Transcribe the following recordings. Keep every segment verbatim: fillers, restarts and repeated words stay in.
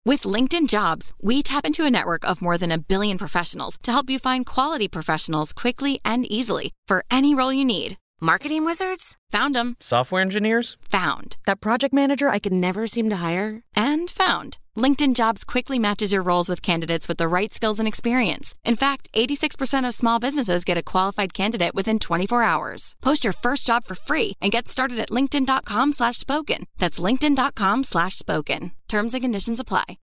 With LinkedIn Jobs, we tap into a network of more than a billion professionals to help you find quality professionals quickly and easily for any role you need. Marketing wizards? Found them. Software engineers? Found. That project manager I could never seem to hire? And found. LinkedIn Jobs quickly matches your roles with candidates with the right skills and experience. In fact, eighty-six percent of small businesses get a qualified candidate within twenty-four hours. Post your first job for free and get started at linkedin.com slash spoken. That's linkedin.com slash spoken. Terms and conditions apply.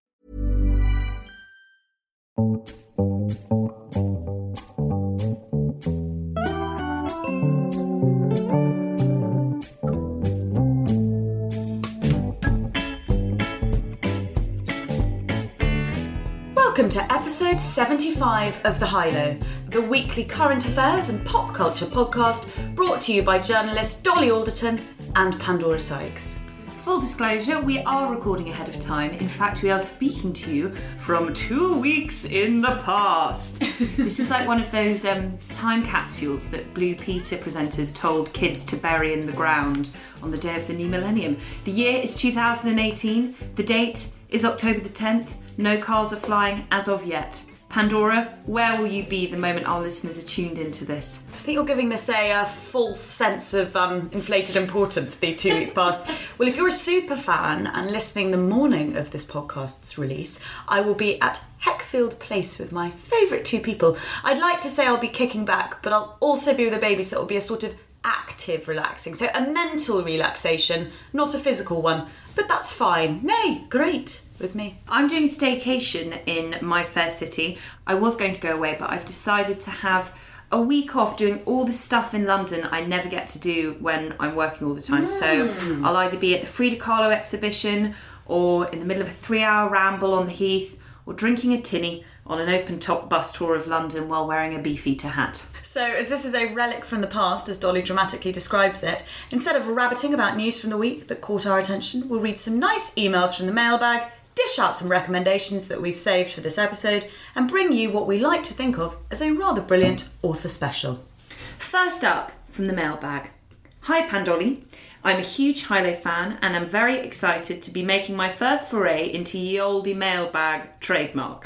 Welcome to episode seventy-five of The High Low, the weekly current affairs and pop culture podcast brought to you by journalists Dolly Alderton and Pandora Sykes. Full disclosure, we are recording ahead of time. In fact, we are speaking to you from two weeks in the past. This is like one of those um, time capsules that Blue Peter presenters told kids to bury in the ground on the day of the new millennium. The year is two thousand eighteen. The date is October the tenth. No cars are flying as of yet. Pandora, where will you be the moment our listeners are tuned into this? I think you're giving this a, a false sense of um, inflated importance the two weeks past. Well, if you're a super fan and listening the morning of this podcast's release, I will be at Heckfield Place with my favourite two people. I'd like to say I'll be kicking back, but I'll also be with a baby, so it'll be a sort of active relaxing. So a mental relaxation, not a physical one. But that's fine. Nay, great with me. I'm doing a staycation in my fair city. I was going to go away, but I've decided to have a week off doing all the stuff in London I never get to do when I'm working all the time. Mm. So I'll either be at the Frida Kahlo exhibition or in the middle of a three-hour ramble on the Heath or drinking a tinny on an open-top bus tour of London while wearing a Beefeater hat. So, as this is a relic from the past, as Dolly dramatically describes it, instead of rabbiting about news from the week that caught our attention, we'll read some nice emails from the mailbag, dish out some recommendations that we've saved for this episode, and bring you what we like to think of as a rather brilliant author special. First up, from the mailbag. Hi Pandolly, I'm a huge High Low fan and I'm very excited to be making my first foray into ye olde mailbag trademark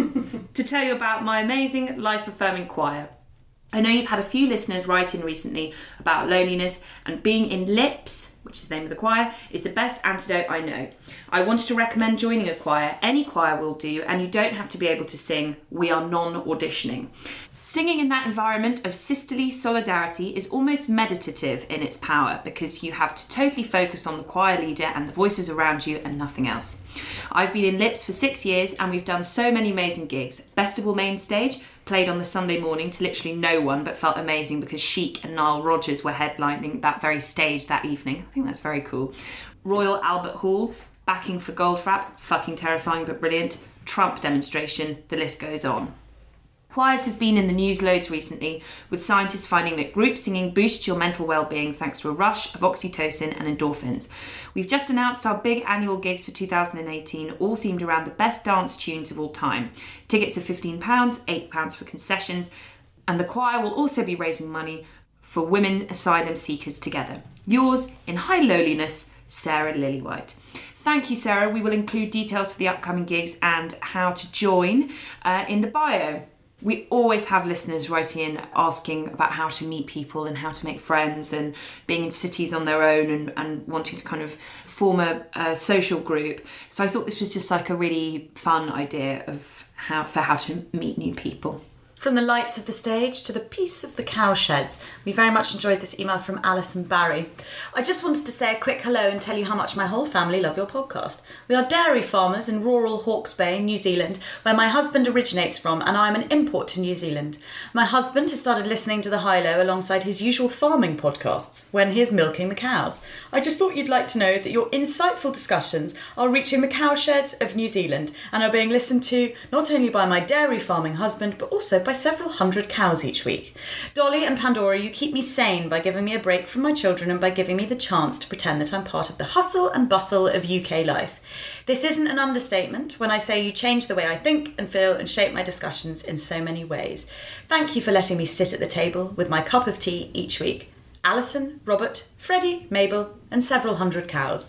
to tell you about my amazing life-affirming choir. I know you've had a few listeners write in recently about loneliness, and being in Lips, which is the name of the choir, is the best antidote I know. I wanted to recommend joining a choir. Any choir will do, and you don't have to be able to sing. We are non-auditioning. Singing in that environment of sisterly solidarity is almost meditative in its power because you have to totally focus on the choir leader and the voices around you and nothing else. I've been in Lips for six years and we've done so many amazing gigs. Festival main stage, played on the Sunday morning to literally no one, but felt amazing because Chic and Nile Rodgers were headlining that very stage that evening. I think that's very cool. Royal Albert Hall, backing for Goldfrapp, fucking terrifying but brilliant. Trump demonstration, the list goes on. Choirs have been in the news loads recently, with scientists finding that group singing boosts your mental well-being thanks to a rush of oxytocin and endorphins. We've just announced our big annual gigs for two thousand eighteen, all themed around the best dance tunes of all time. Tickets are fifteen pounds, eight pounds for concessions, and the choir will also be raising money for women asylum seekers together. Yours, in high lowliness, Sarah Lillywhite. Thank you, Sarah. We will include details for the upcoming gigs and how to join uh, in the bio. We always have listeners writing in asking about how to meet people and how to make friends and being in cities on their own and, and wanting to kind of form a, a social group. So I thought this was just like a really fun idea of how for how to meet new people. From the lights of the stage to the peace of the cowsheds, we very much enjoyed this email from Alison Barry. I just wanted to say a quick hello and tell you how much my whole family love your podcast. We are dairy farmers in rural Hawke's Bay, New Zealand, where my husband originates from, and I am an import to New Zealand. My husband has started listening to The High Low alongside his usual farming podcasts when he is milking the cows. I just thought you'd like to know that your insightful discussions are reaching the cowsheds of New Zealand and are being listened to not only by my dairy farming husband, but also by several hundred cows each week. Dolly and Pandora, you keep me sane by giving me a break from my children and by giving me the chance to pretend that I'm part of the hustle and bustle of U K life. This isn't an understatement when I say you change the way I think and feel and shape my discussions in so many ways. Thank you for letting me sit at the table with my cup of tea each week. Alison, Robert, Freddie, Mabel, and several hundred cows.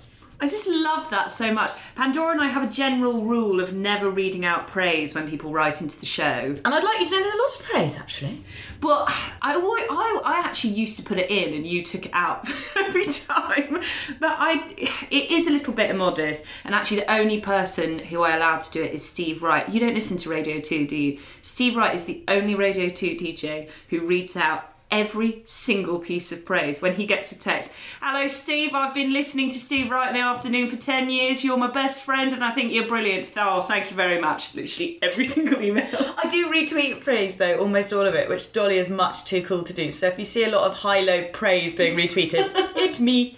I just love that so much. Pandora and I have a general rule of never reading out praise when people write into the show. And I'd like you to know there's a lot of praise, actually. But I, always, I, I actually used to put it in and you took it out every time. But I, it is a little bit immodest. And actually the only person who I allowed to do it is Steve Wright. You don't listen to Radio two, do you? Steve Wright is the only Radio two D J who reads out every single piece of praise when he gets a text. Hello, Steve, I've been listening to Steve Wright in the afternoon for ten years. You're my best friend and I think you're brilliant. Oh, thank you very much. Literally every single email. I do retweet praise, though, almost all of it, which Dolly is much too cool to do. So if you see a lot of high-low praise being retweeted, it's me.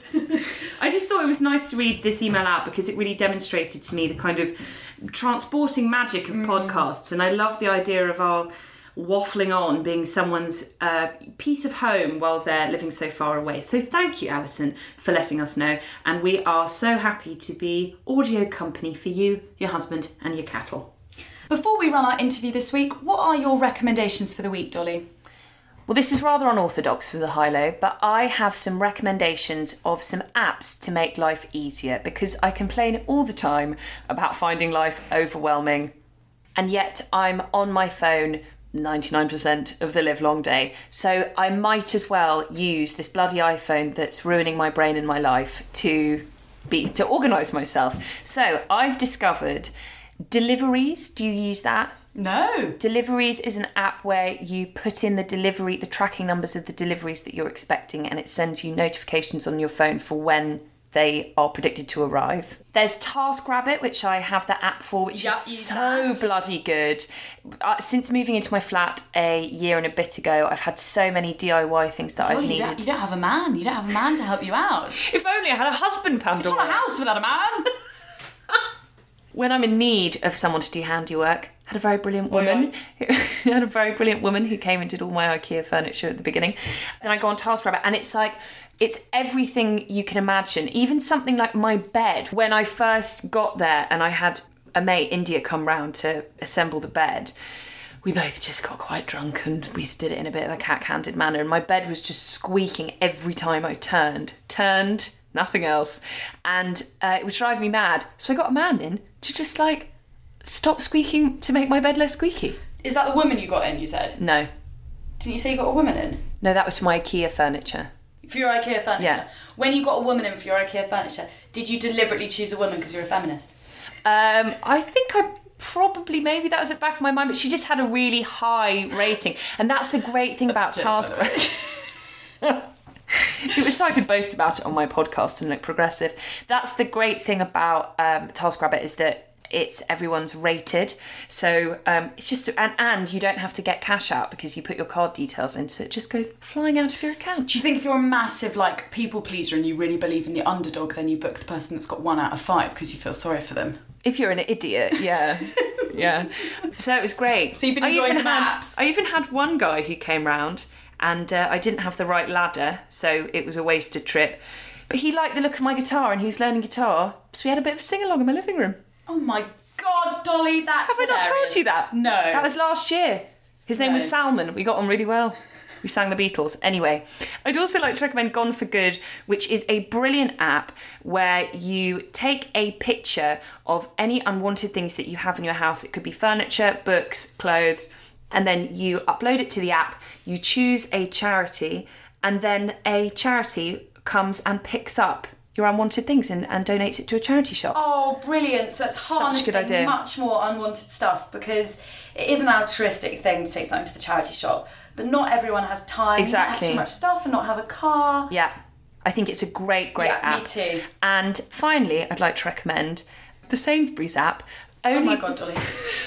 I just thought it was nice to read this email out because it really demonstrated to me the kind of transporting magic of mm. podcasts. And I love the idea of our waffling on being someone's uh, piece of home while they're living so far away. So thank you, Alison, for letting us know. And we are so happy to be audio company for you, your husband and your cattle. Before we run our interview this week, what are your recommendations for the week, Dolly? Well, this is rather unorthodox for the high-low, but I have some recommendations of some apps to make life easier because I complain all the time about finding life overwhelming. And yet I'm on my phone ninety-nine percent of the live long day. So I might as well use this bloody iPhone that's ruining my brain and my life to be to organise myself. So I've discovered Deliveries. Do you use that? No. Deliveries is an app where you put in the delivery, the tracking numbers of the deliveries that you're expecting, and it sends you notifications on your phone for when they are predicted to arrive. There's TaskRabbit, which I have the app for, which yep, is so that. bloody good. Uh, since moving into my flat a year and a bit ago, I've had so many D I Y things that Sorry, I've you needed. Don't, you don't have a man. You don't have a man to help you out. If only I had a husband, Pandora. It's not a house without a man. When I'm in need of someone to do handiwork, I had a very brilliant woman. I had a very brilliant woman who came and did all my IKEA furniture at the beginning. Then I go on TaskRabbit, and it's like, it's everything you can imagine. Even something like my bed. When I first got there and I had a mate, India, come round to assemble the bed, we both just got quite drunk and we did it in a bit of a cack-handed manner. And my bed was just squeaking every time I turned. Turned, nothing else. And uh, it was driving me mad. So I got a man in to just like stop squeaking to make my bed less squeaky. Is that the woman you got in, you said? No. Didn't you say you got a woman in? No, that was for my IKEA furniture. For your IKEA furniture? Yeah. When you got a woman in for your IKEA furniture, did you deliberately choose a woman because you're a feminist? Um, I think I probably, maybe that was at the back of my mind, but she just had a really high rating. And that's the great thing about TaskRabbit. It was so I could boast about it on my podcast and look progressive. That's the great thing about um, TaskRabbit is that it's everyone's rated, so um, it's just and and you don't have to get cash out because you put your card details in, so it just goes flying out of your account. Do you think if you're a massive like people pleaser and you really believe in the underdog, then you book the person that's got one out of five because you feel sorry for them? If you're an idiot, yeah, yeah. So it was great. So you've been enjoying some had, apps. I even had one guy who came round, and uh, I didn't have the right ladder, so it was a wasted trip. But he liked the look of my guitar, and he was learning guitar, so we had a bit of a sing along in my living room. Oh my God, Dolly, that's Have I not hilarious. told you that? No. That was last year. His name No. was Salman. We got on really well. We sang the Beatles. Anyway, I'd also like to recommend Gone for Good, which is a brilliant app where you take a picture of any unwanted things that you have in your house. It could be furniture, books, clothes, and then you upload it to the app. You choose a charity, and then a charity comes and picks up your unwanted things and, and donates it to a charity shop. Oh, brilliant. So it's Such a harnessing good idea. much more unwanted stuff because it is an altruistic thing to take something to the charity shop, but not everyone has time, Exactly. not have too much stuff and not have a car. Yeah, I think it's a great, great Yeah, app. me too. And finally, I'd like to recommend the Sainsbury's app. Only, Oh my God, Dolly.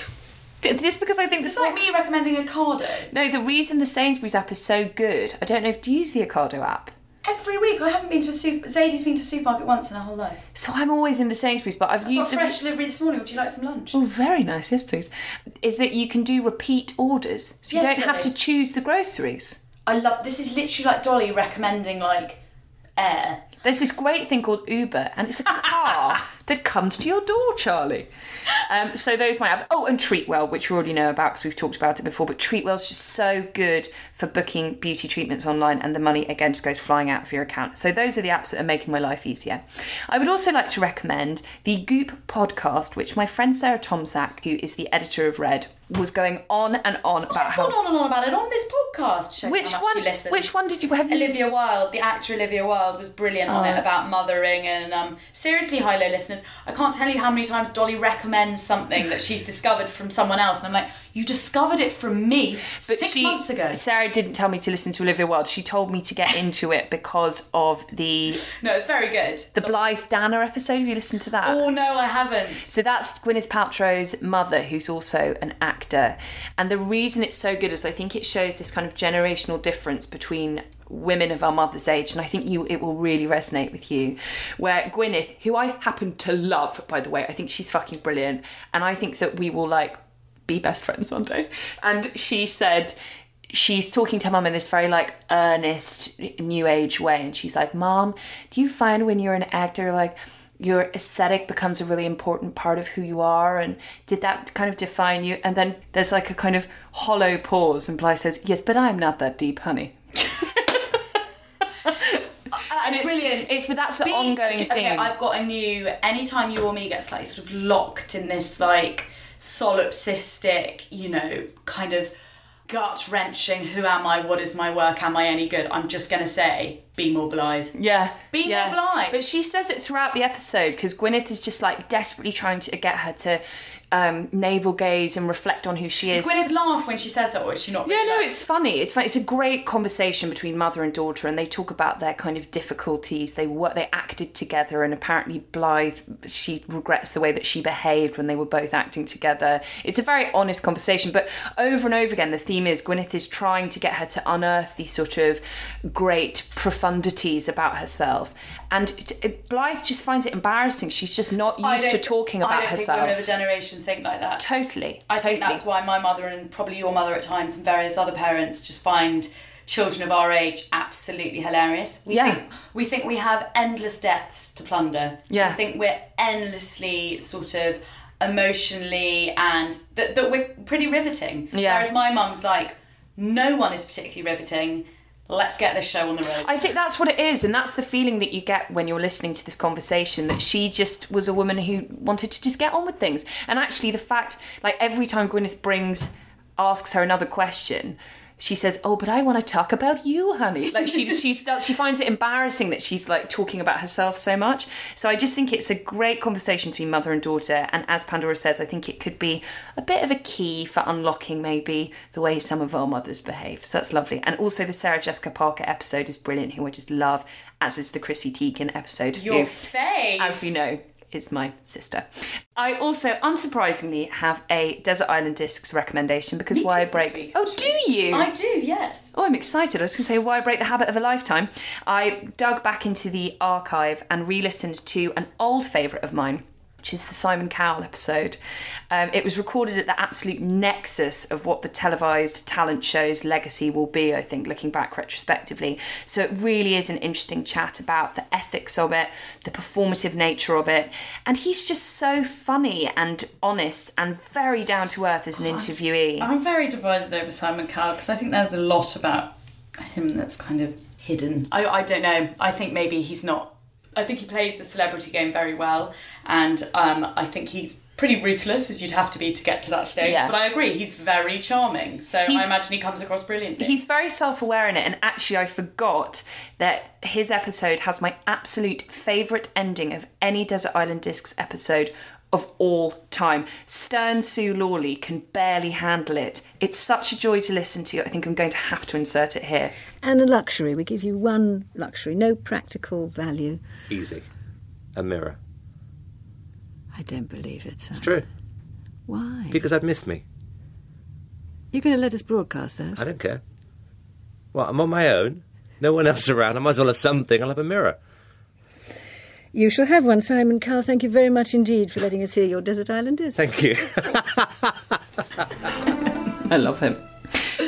This because I think It's this like me recommending Ocado. No, the reason the Sainsbury's app is so good, I don't know if you use the Ocado app. Every week, I haven't been to a super. Zadie's been to a supermarket once in her whole life. So I'm always in the Sainsbury's, but I've I got a used the- fresh delivery this morning. Would you like some lunch? Oh, very nice. Yes, please. Is that you can do repeat orders, so you Yes, don't have to Lily. choose the groceries. I love. This is literally like Dolly recommending like air. There's this great thing called Uber, and it's a car that comes to your door, Charlie. Um, so those are my apps. Oh, and Treatwell, which we already know about because we've talked about it before, but Treatwell's just so good for booking beauty treatments online, and the money, again, just goes flying out of your account. So those are the apps that are making my life easier. I would also like to recommend the Goop podcast, which my friend Sarah Tomczak, who is the editor of Red, was going on and on about I've how... gone on and on about it on this podcast. Shows Which how much one? you listen. Which one did you have? You... Olivia Wilde, the actor Olivia Wilde, was brilliant on Oh. it about mothering. And um, seriously, High Low listeners, I can't tell you how many times Dolly recommends something that she's discovered from someone else, and I'm like, you discovered it from me But six she, months ago. Sarah didn't tell me to listen to Olivia Wilde. She told me to get into it because of the No, it's very good. the Blythe Danner episode. Have you listened to that? Oh no, I haven't. So that's Gwyneth Paltrow's mother, who's also an actor. And the reason it's so good is I think it shows this kind of generational difference between women of our mother's age, and I think you it will really resonate with you, where Gwyneth, who I happen to love, by the way, I think she's fucking brilliant, and I think that we will like be best friends one day. And she said she's talking to her mum in this very like earnest new age way, and she's like, Mom, do you find when you're an actor like your aesthetic becomes a really important part of who you are, and did that kind of define you? And then there's like a kind of hollow pause, and Blythe says, yes, but I'm not that deep, honey. And it's brilliant. It's, but that's the Be- ongoing okay, thing. I've got a new. Anytime you or me gets like sort of locked in this like solipsistic, you know, kind of gut wrenching. Who am I? What is my work? Am I any good? I'm just gonna say, be more Blythe. Yeah. Be yeah. more Blythe. But she says it throughout the episode because Gwyneth is just like desperately trying to get her to um, navel gaze and reflect on who she is. Does Gwyneth laugh when she says that, or is she not? Yeah, really no, like- it's funny. It's funny. It's a great conversation between mother and daughter, and they talk about their kind of difficulties. They work, they acted together, and apparently Blythe, she regrets the way that she behaved when they were both acting together. It's a very honest conversation, but over and over again, the theme is Gwyneth is trying to get her to unearth these sort of great profundities about herself, and Blythe just finds it embarrassing. She's just not I used to don't- talking about I don't herself. think women of a generation think like that. Totally, I totally. think that's why my mother and probably your mother at times and various other parents just find children of our age absolutely hilarious. We Yeah. think we think we have endless depths to plunder. Yeah. We think we're endlessly sort of emotionally and that, that we're pretty riveting. Yeah. Whereas my mum's like, no one is particularly riveting. Let's get this show on the road. I think that's what it is, and that's the feeling that you get when you're listening to this conversation, that she just was a woman who wanted to just get on with things. And actually the fact, like every time Gwyneth brings, asks her another question, she says, oh, but I want to talk about you, honey. Like she she starts, she finds it embarrassing that she's like talking about herself so much. So I just think it's a great conversation between mother and daughter. And as Pandora says, I think it could be a bit of a key for unlocking maybe the way some of our mothers behave. So that's lovely. And also the Sarah Jessica Parker episode is brilliant, who I just love, as is the Chrissy Teigen episode. Your who, fave. as we know, is my sister. I also, unsurprisingly, have a Desert Island Discs recommendation because Me why too break... this week, oh, actually. do you? I do, yes. Oh, I'm excited. I was going to say, why break the habit of a lifetime? I dug back into the archive and re-listened to an old favourite of mine, which is the Simon Cowell episode. Um, it was recorded at the absolute nexus of what the televised talent show's legacy will be, I think, looking back retrospectively. So it really is an interesting chat about the ethics of it, the performative nature of it. And he's just so funny and honest and very down to earth as an interviewee. I'm very divided over Simon Cowell because I think there's a lot about him that's kind of hidden. I, I don't know. I think maybe he's not... I think he plays the celebrity game very well, and um, I think he's pretty ruthless, as you'd have to be to get to that stage. Yeah. But I agree, he's very charming, so He's- I imagine he comes across brilliantly. He's very self-aware in it, and actually I forgot that his episode has my absolute favourite ending of any Desert Island Discs episode of all time. Stern Sue Lawley can barely handle it. It's such a joy to listen to. I think I'm going to have to insert it here. And a luxury. We give you one luxury, no practical value. Easy. A mirror. I don't believe it, sir. It's true. Why? Because I'd missed me. You're going to let us broadcast that? I don't care. Well, I'm on my own. No one else around. I might as well have something. I'll have a mirror. You shall have one, Simon Cowell. Thank you very much indeed for letting us hear your Desert Island Discs. Thank you. I love him.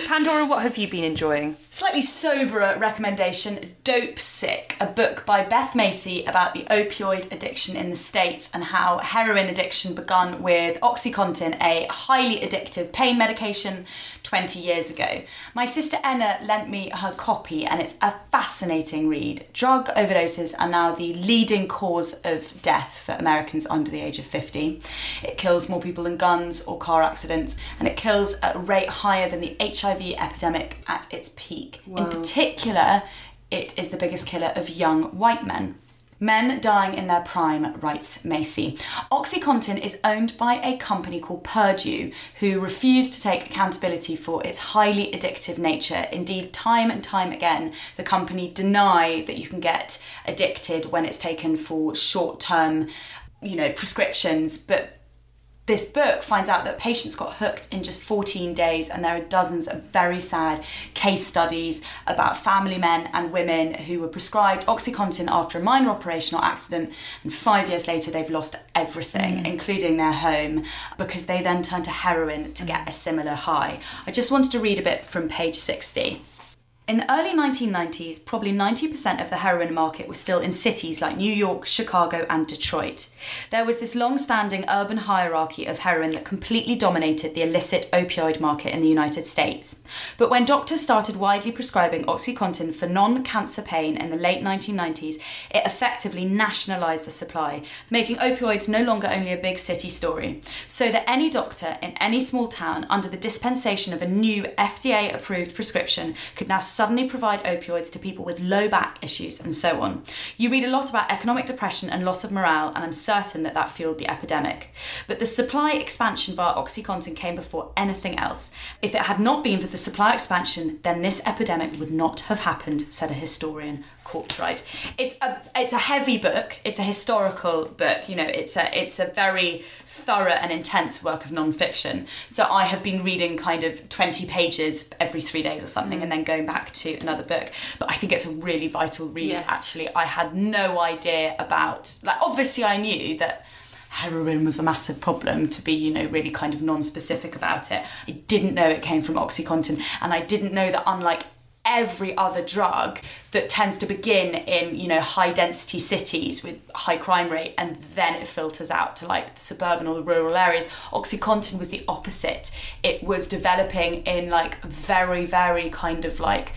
Pandora, what have you been enjoying? Slightly soberer recommendation, Dope Sick, a book by Beth Macy about the opioid addiction in the States and how heroin addiction began with OxyContin, a highly addictive pain medication, twenty years ago. My sister Enna lent me her copy and it's a fascinating read. Drug overdoses are now the leading cause of death for Americans under the age of fifty. It kills more people than guns or car accidents, and it kills at a rate higher than the H I V epidemic at its peak. Wow. In particular, it is the biggest killer of young white men. Men dying in their prime, writes Macy. OxyContin is owned by a company called Purdue, who refused to take accountability for its highly addictive nature. Indeed, time and time again, the company deny that you can get addicted when it's taken for short-term, you know, prescriptions, but this book finds out that patients got hooked in just fourteen days, and there are dozens of very sad case studies about family men and women who were prescribed OxyContin after a minor operation or accident, and five years later they've lost everything, mm. including their home, because they then turned to heroin to mm. get a similar high. I just wanted to read a bit from page sixty. In the early nineteen nineties, probably ninety percent of the heroin market was still in cities like New York, Chicago and Detroit. There was this long-standing urban hierarchy of heroin that completely dominated the illicit opioid market in the United States. But when doctors started widely prescribing OxyContin for non-cancer pain in the late nineteen nineties, it effectively nationalised the supply, making opioids no longer only a big city story. So that any doctor in any small town under the dispensation of a new F D A-approved prescription could now suddenly provide opioids to people with low back issues and so on. You read a lot about economic depression and loss of morale, and I'm certain that that fueled the epidemic. But the supply expansion via OxyContin came before anything else. If it had not been for the supply expansion, then this epidemic would not have happened, said a historian. Courtright. It's a it's a heavy book. It's a historical book. You know, it's a it's a very thorough and intense work of non-fiction. So I have been reading kind of twenty pages every three days or something, mm. and then going back to another book. But I think it's a really vital read. Yes. Actually, I had no idea about. Like, obviously, I knew that heroin was a massive problem, to be, you know, really kind of non-specific about it. I didn't know it came from OxyContin, and I didn't know that, unlike every other drug that tends to begin in, you know, high density cities with high crime rate and then it filters out to like the suburban or the rural areas, OxyContin was the opposite. It was developing in like very, very kind of like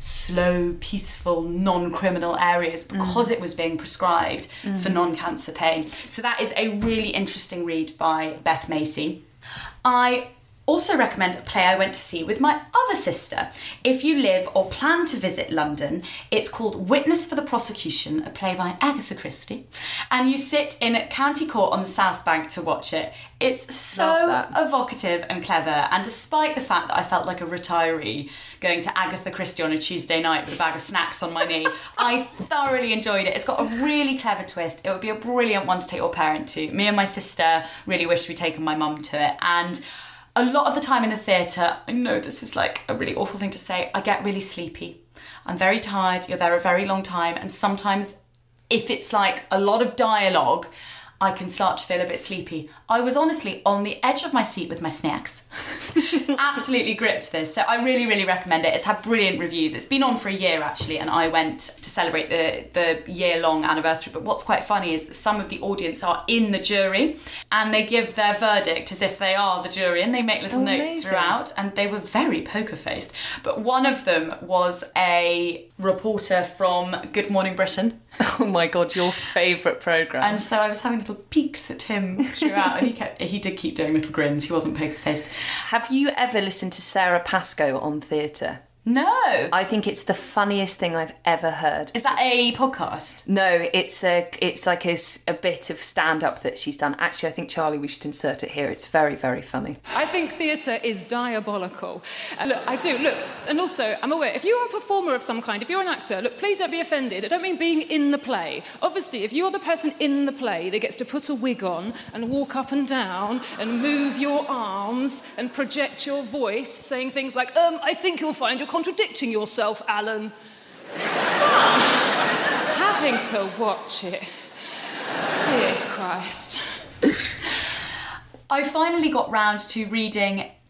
slow, peaceful, non-criminal areas because mm. it was being prescribed mm. for non-cancer pain. So that is a really interesting read by Beth Macy. I also recommend a play I went to see with my other sister. If you live or plan to visit London, it's called Witness for the Prosecution, a play by Agatha Christie, and you sit in County Court on the South Bank to watch it. It's so evocative and clever, and despite the fact that I felt like a retiree going to Agatha Christie on a Tuesday night with a bag of snacks on my knee, I thoroughly enjoyed it. It's got a really clever twist. It would be a brilliant one to take your parent to. Me and my sister really wished we'd taken my mum to it, and a lot of the time in the theatre, I know this is like a really awful thing to say, I get really sleepy. I'm very tired, you're there a very long time, and sometimes if it's like a lot of dialogue, I can start to feel a bit sleepy. I was honestly on the edge of my seat with my snacks. Absolutely gripped this. So I really, really recommend it. It's had brilliant reviews. It's been on for a year actually, and I went to celebrate the, the year-long anniversary. But what's quite funny is that some of the audience are in the jury and they give their verdict as if they are the jury, and they make little Amazing. notes throughout, and they were very poker-faced. But one of them was a reporter from Good Morning Britain. Oh my God, your favourite programme. And so I was having little peeks at him throughout, and he kept, he did keep doing little grins. He wasn't poker-faced. Have you ever listened to Sarah Pascoe on theatre? No. I think it's the funniest thing I've ever heard. Is that a podcast? No, it's a it's like a, a bit of stand-up that she's done. Actually, I think, Charlie, we should insert it here. It's very, very funny. I think theatre is diabolical. Uh, look, I do, look, and also, I'm aware, if you're a performer of some kind, if you're an actor, look, please don't be offended. I don't mean being in the play. Obviously, if you're the person in the play that gets to put a wig on and walk up and down and move your arms and project your voice, saying things like, um, I think you'll find your contradicting yourself, Alan. Having to watch it. Dear Christ. I finally got round to reading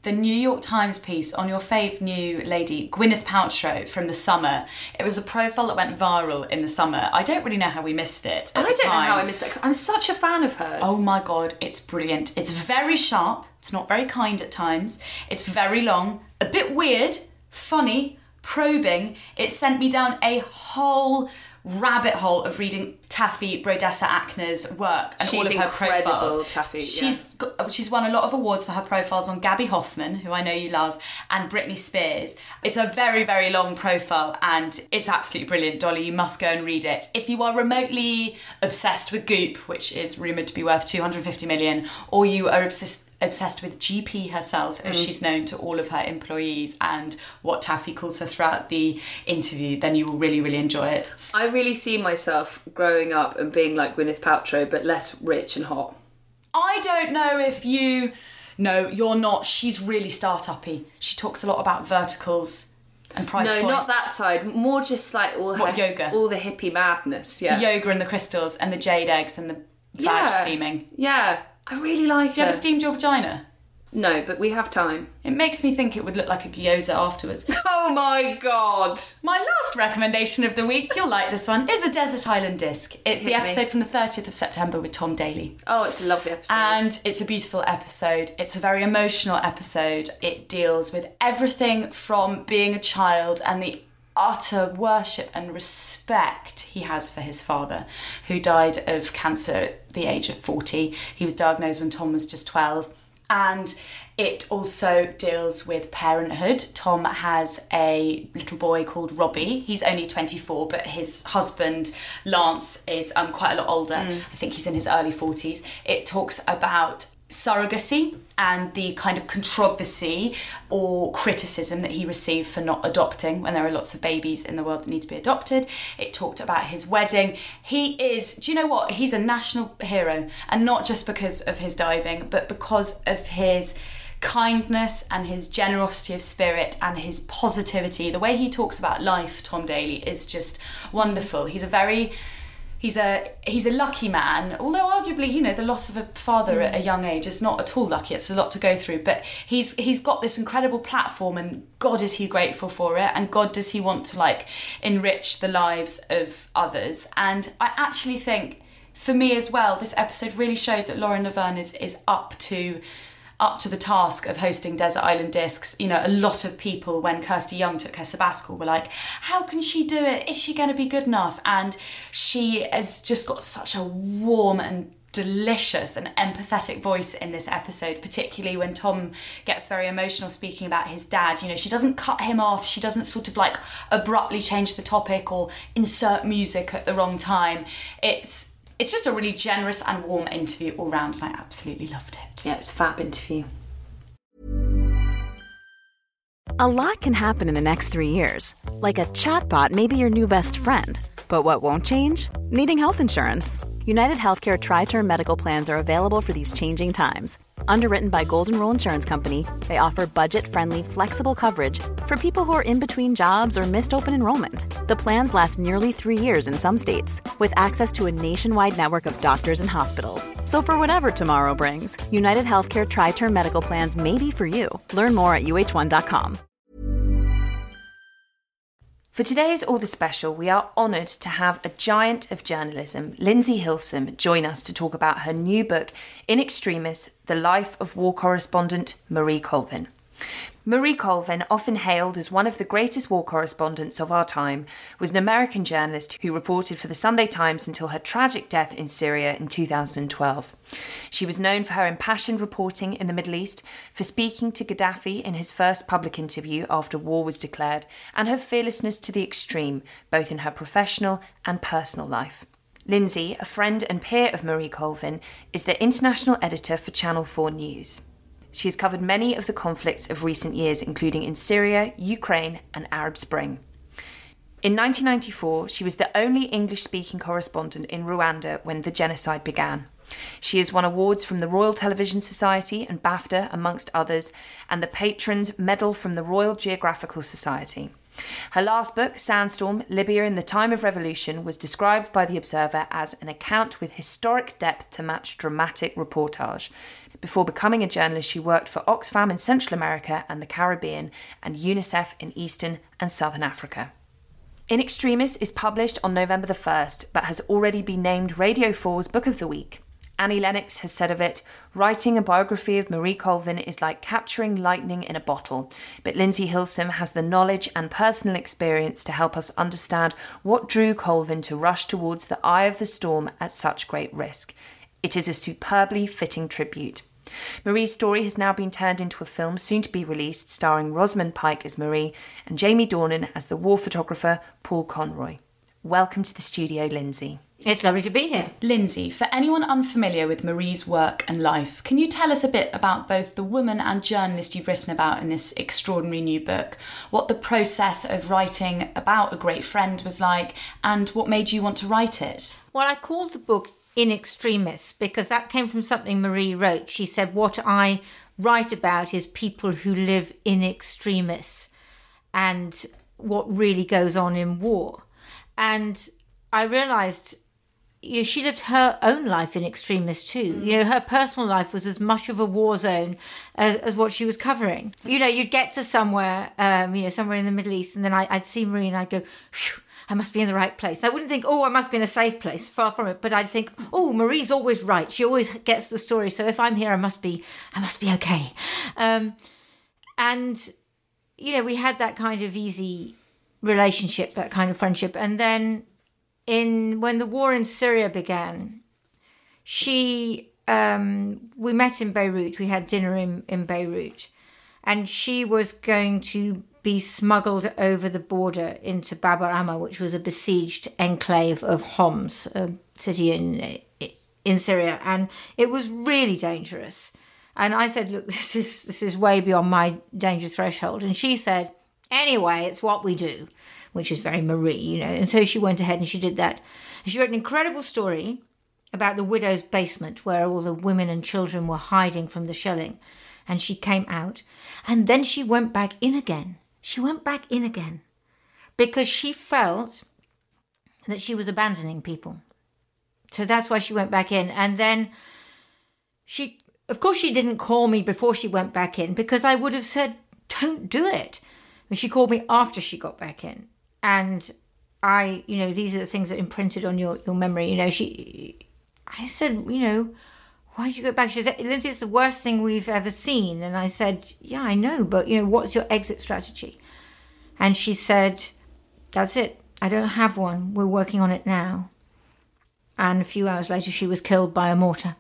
the New York Times piece on your fave new lady, Gwyneth Paltrow, from the summer. It was a profile that went viral in the summer. I don't really know how we missed it at I the don't time. know how I missed it, 'cause I'm such a fan of hers. Oh my God, it's brilliant. It's very sharp. It's not very kind at times. It's very long, a bit weird, funny, probing. It sent me down a whole rabbit hole of reading Taffy Brodessa Akner's work and She's all of her incredible, profiles. Taffy, yeah. She's got, she's won a lot of awards for her profiles on Gabby Hoffman, who I know you love, and Britney Spears. It's a very, very long profile and it's absolutely brilliant. Dolly, you must go and read it. If you are remotely obsessed with Goop, which is rumoured to be worth two hundred fifty million, or you are obsessed obsessed with G P herself, as mm. she's known to all of her employees, and what Taffy calls her throughout the interview, then you will really, really enjoy it. I really see myself growing up and being like Gwyneth Paltrow, but less rich and hot. I don't know if you... No, you're not. She's really start-uppy. She talks a lot about verticals and price no, points. not that side. More just like all What, her yoga? all the hippie madness. Yeah, The yoga and the crystals and the jade eggs and the vag yeah. steaming. Yeah, I really like Have you her. ever steamed your vagina? No, but we have time. It makes me think it would look like a gyoza afterwards. Oh my God. My last recommendation of the week, you'll like this one, is a Desert Island Disc. It's Hit the episode me. from the thirtieth of September with Tom Daly. Oh, it's a lovely episode. And it's a beautiful episode. It's a very emotional episode. It deals with everything from being a child and the utter worship and respect he has for his father, who died of cancer at the age of forty. He was diagnosed when Tom was just twelve. And it also deals with parenthood. Tom has a little boy called Robbie. He's only twenty-four, but his husband, Lance, is um, quite a lot older. Mm. I think he's in his early forties. It talks about surrogacy and the kind of controversy or criticism that he received for not adopting when there are lots of babies in the world that need to be adopted. It talked about his wedding. He is, do you know what? He's a national hero, and not just because of his diving, but because of his kindness and his generosity of spirit and his positivity. The way he talks about life, Tom Daly, is just wonderful. He's a very... He's a he's a lucky man, although arguably, you know, the loss of a father mm. at a young age is not at all lucky. It's a lot to go through. But he's he's got this incredible platform, and God is he grateful for it, and God does he want to like enrich the lives of others. And I actually think, for me as well, this episode really showed that Lauren Laverne is is up to up to the task of hosting Desert Island Discs. You know, a lot of people, when Kirsty Young took her sabbatical, were like, how can she do it? Is she going to be good enough? And she has just got such a warm and delicious and empathetic voice in this episode, particularly when Tom gets very emotional speaking about his dad. You know, she doesn't cut him off. She doesn't sort of like abruptly change the topic or insert music at the wrong time. It's It's just a really generous and warm interview all round, and I absolutely loved it. Yeah, it's a fab interview. A lot can happen in the next three years. Like a chatbot may be your new best friend. But what won't change? Needing health insurance. United Healthcare Tri-Term Medical Plans are available for these changing times. Underwritten by Golden Rule Insurance Company, they offer budget-friendly, flexible coverage for people who are in between jobs or missed open enrollment. The plans last nearly three years in some states, with access to a nationwide network of doctors and hospitals. So for whatever tomorrow brings, United Healthcare Tri-Term Medical Plans may be for you. Learn more at U H one dot com. For today's All The Special, we are honoured to have a giant of journalism, Lindsay Hilsum, join us to talk about her new book, In Extremis, The Life of War Correspondent Marie Colvin. Marie Colvin, often hailed as one of the greatest war correspondents of our time, was an American journalist who reported for the Sunday Times until her tragic death in Syria in two thousand twelve. She was known for her impassioned reporting in the Middle East, for speaking to Gaddafi in his first public interview after war was declared, and her fearlessness to the extreme, both in her professional and personal life. Lindsay, a friend and peer of Marie Colvin, is the international editor for Channel four News. She has covered many of the conflicts of recent years, including in Syria, Ukraine, and Arab Spring. In nineteen ninety-four, she was the only English-speaking correspondent in Rwanda when the genocide began. She has won awards from the Royal Television Society and BAFTA, amongst others, and the Patrons Medal from the Royal Geographical Society. Her last book, Sandstorm, Libya in the Time of Revolution, was described by The Observer as an account with historic depth to match dramatic reportage. Before becoming a journalist, she worked for Oxfam in Central America and the Caribbean and UNICEF in Eastern and Southern Africa. In Extremis is published on November the first, but has already been named Radio four's Book of the Week. Annie Lennox has said of it, writing a biography of Marie Colvin is like capturing lightning in a bottle, but Lindsay Hilsum has the knowledge and personal experience to help us understand what drew Colvin to rush towards the eye of the storm at such great risk. It is a superbly fitting tribute. Marie's story has now been turned into a film soon to be released, starring Rosamund Pike as Marie and Jamie Dornan as the war photographer Paul Conroy. Welcome to the studio, Lindsay. It's lovely to be here. Lindsay, for anyone unfamiliar with Marie's work and life, can you tell us a bit about both the woman and journalist you've written about in this extraordinary new book, what the process of writing about a great friend was like, and what made you want to write it? Well, I called the book In Extremis because that came from something Marie wrote. She said, what I write about is people who live in extremis and what really goes on in war. And I realised, you know, she lived her own life in extremis too. Mm. You know, her personal life was as much of a war zone as, as what she was covering. You know, you'd get to somewhere, um, you know, somewhere in the Middle East, and then I, I'd see Marie and I'd go, phew, I must be in the right place. I wouldn't think, oh, I must be in a safe place, far from it. But I'd think, oh, Marie's always right. She always gets the story. So if I'm here, I must be, I must be okay. Um, and, you know, we had that kind of easy relationship, that kind of friendship. And then in when the war in Syria began, she, um, we met in Beirut. We had dinner in, in Beirut. And she was going to be smuggled over the border into Bab al-Amma, which was a besieged enclave of Homs, a city in in Syria, and it was really dangerous. And I said, look, this is this is way beyond my danger threshold. And she said, anyway, it's what we do, which is very Marie, you know. And so she went ahead and she did that. And she wrote an incredible story about the widow's basement, where all the women and children were hiding from the shelling. And she came out, and then she went back in again. She went back in again because she felt that she was abandoning people. So that's why she went back in. And then she, of course, she didn't call me before she went back in because I would have said, don't do it. But she called me after she got back in. And I, you know, these are the things that imprinted on your, your memory. You know, she, I said, you know, why did you go back? She said, Lindsay, it's the worst thing we've ever seen. And I said, yeah, I know, but, you know, what's your exit strategy? And she said, that's it. I don't have one. We're working on it now. And a few hours later, she was killed by a mortar.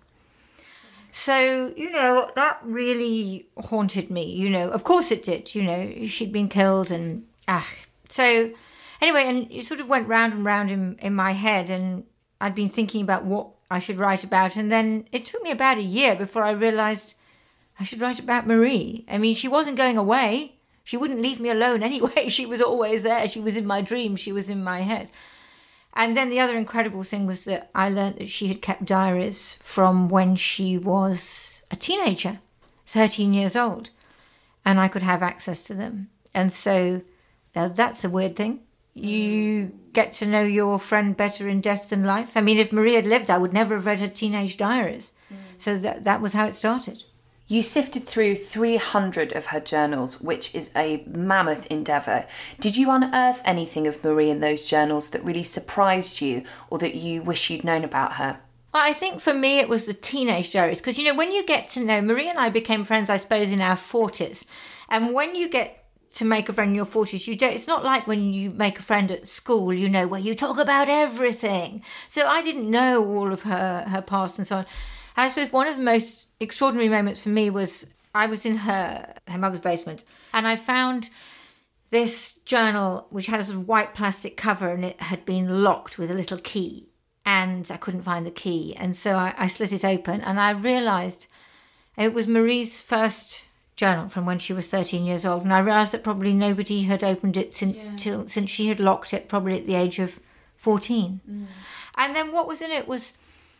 So, you know, that really haunted me, you know. Of course it did, you know. She'd been killed and, ah. So, anyway, and it sort of went round and round in, in my head. And I'd been thinking about what I should write about. And then it took me about a year before I realised I should write about Marie. I mean, she wasn't going away. She wouldn't leave me alone anyway. She was always there. She was in my dreams. She was in my head. And then the other incredible thing was that I learned that she had kept diaries from when she was a teenager, thirteen years old. And I could have access to them. And so that's a weird thing. You get to know your friend better in death than life. I mean, if Marie had lived, I would never have read her teenage diaries. Mm. So that that was how it started. You sifted through three hundred of her journals, which is a mammoth endeavour. Did you unearth anything of Marie in those journals that really surprised you or that you wish you'd known about her? Well, I think for me it was the teenage diaries. Because, you know, when you get to know... Marie and I became friends, I suppose, in our forties. And when you get to make a friend in your forties, you don't, it's not like when you make a friend at school, you know, where you talk about everything. So I didn't know all of her, her past and so on. And I suppose one of the most extraordinary moments for me was I was in her, her mother's basement and I found this journal which had a sort of white plastic cover and it had been locked with a little key and I couldn't find the key. And so I, I slit it open and I realised it was Marie's first journal from when she was thirteen years old, and I realised that probably nobody had opened it since, yeah. till, since she had locked it, probably at the age of fourteen. Mm. And then what was in it was,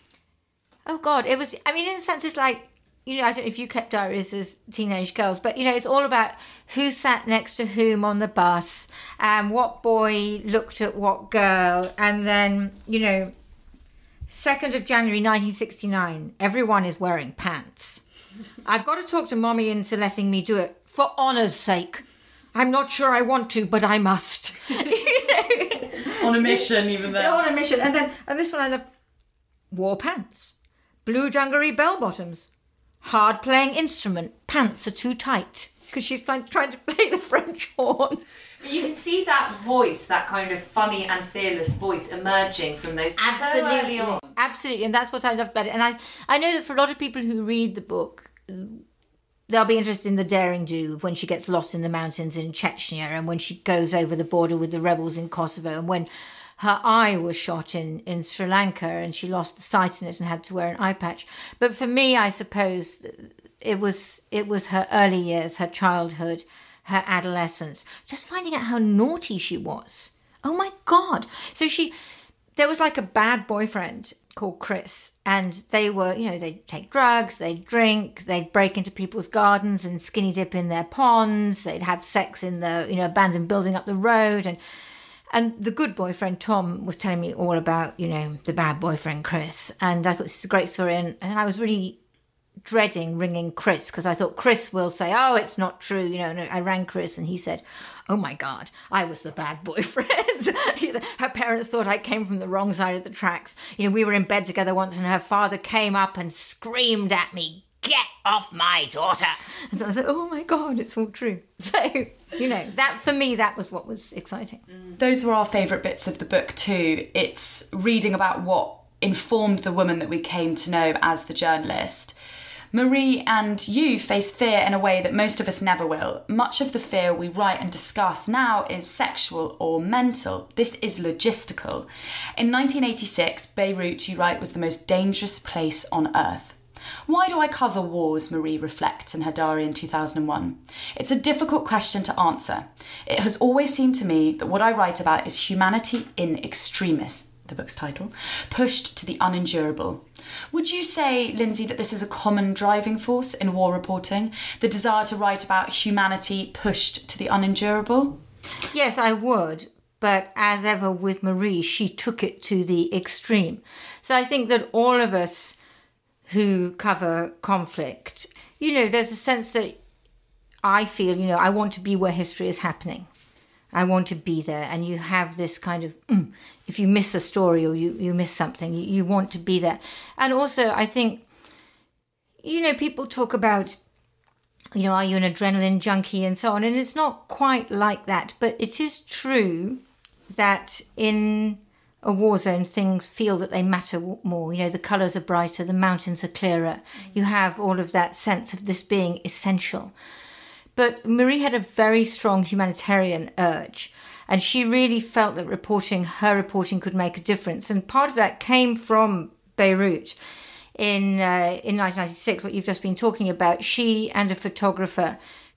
oh God, it was, I mean, in a sense, it's like, you know, I don't know if you kept diaries as teenage girls, but, you know, it's all about who sat next to whom on the bus, and what boy looked at what girl, and then, you know, second of January nineteen sixty-nine, everyone is wearing pants. I've got to talk to Mommy into letting me do it, for honour's sake. I'm not sure I want to, but I must. You know? On a mission, even there. On a mission. And then, and this one I love. Wore pants. Blue dungaree bell-bottoms. Hard playing instrument. Pants are too tight. Because she's trying, trying to play the French horn. You can see that voice, that kind of funny and fearless voice emerging from those Absolutely. so early on. Absolutely, and that's what I love about it. And I, I know that for a lot of people who read the book, they'll be interested in the daring do when she gets lost in the mountains in Chechnya, and when she goes over the border with the rebels in Kosovo, and when her eye was shot in, in Sri Lanka and she lost the sight in it and had to wear an eye patch. But for me, I suppose it was it was her early years, her childhood, her adolescence, just finding out how naughty she was. Oh my God. So she, there was like a bad boyfriend called Chris, and they were, you know, they'd take drugs, they'd drink, they'd break into people's gardens and skinny dip in their ponds, they'd have sex in the, you know, abandoned building up the road. And and the good boyfriend, Tom, was telling me all about, you know, the bad boyfriend, Chris. And I thought this is a great story. And, and I was really dreading ringing Chris, because I thought Chris will say, oh, it's not true, you know. And I rang Chris and he said, oh my God, I was the bad boyfriend. He said, her parents thought I came from the wrong side of the tracks. You know, we were in bed together once and her father came up and screamed at me, get off my daughter. And so I said, oh my God, it's all true. So, you know, that for me, that was what was exciting. Those were our favourite bits of the book too. It's reading about what informed the woman that we came to know as the journalist. Marie and you face fear in a way that most of us never will. Much of the fear we write and discuss now is sexual or mental. This is logistical. In nineteen eighty-six, Beirut, you write, was the most dangerous place on earth. Why do I cover wars, Marie reflects in her diary in two thousand one. It's a difficult question to answer. It has always seemed to me that what I write about is humanity in extremis, the book's title, pushed to the unendurable. Would you say, Lindsay, that this is a common driving force in war reporting, the desire to write about humanity pushed to the unendurable? Yes, I would. But as ever with Marie, she took it to the extreme. So I think that all of us who cover conflict, you know, there's a sense that I feel, you know, I want to be where history is happening. I want to be there. And you have this kind of, mm, if you miss a story or you, you miss something, you, you want to be there. And also, I think, you know, people talk about, you know, are you an adrenaline junkie and so on? And it's not quite like that. But it is true that in a war zone, things feel that they matter more. You know, the colours are brighter, the mountains are clearer. You have all of that sense of this being essential. But Marie had a very strong humanitarian urge, and she really felt that reporting, her reporting could make a difference. And part of that came from Beirut. In, uh, in nineteen ninety-six, what you've just been talking about, she and a photographer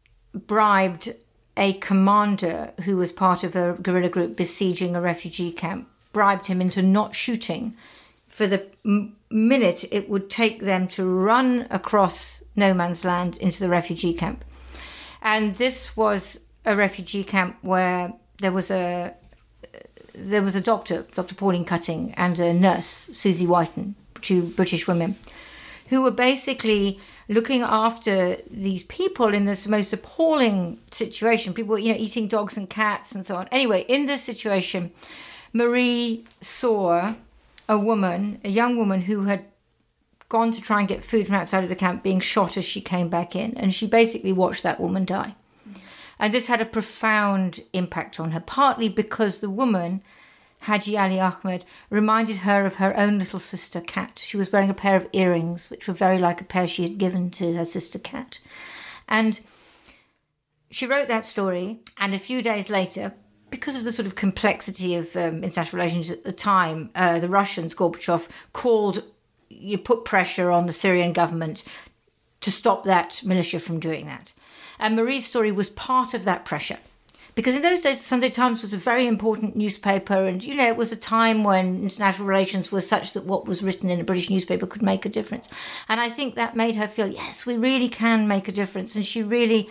bribed a commander who was part of a guerrilla group besieging a refugee camp, bribed him into not shooting for the m- minute it would take them to run across no man's land into the refugee camp. And this was a refugee camp where there was a there was a doctor, Doctor Pauline Cutting, and a nurse, Susie Whiten, two British women, who were basically looking after these people in this most appalling situation. People were, you know, eating dogs and cats and so on. Anyway, in this situation, Marie saw a woman, a young woman who had gone to try and get food from outside of the camp, being shot as she came back in. And she basically watched that woman die. Mm. And this had a profound impact on her, partly because the woman, Haji Ali Ahmed, reminded her of her own little sister Kat. She was wearing a pair of earrings, which were very like a pair she had given to her sister Kat. And she wrote that story, and a few days later, because of the sort of complexity of um, international relations at the time, uh, the Russians, Gorbachev, called you put pressure on the Syrian government to stop that militia from doing that. And Marie's story was part of that pressure. Because in those days, the Sunday Times was a very important newspaper. And, you know, it was a time when international relations were such that what was written in a British newspaper could make a difference. And I think that made her feel, yes, we really can make a difference. And she really,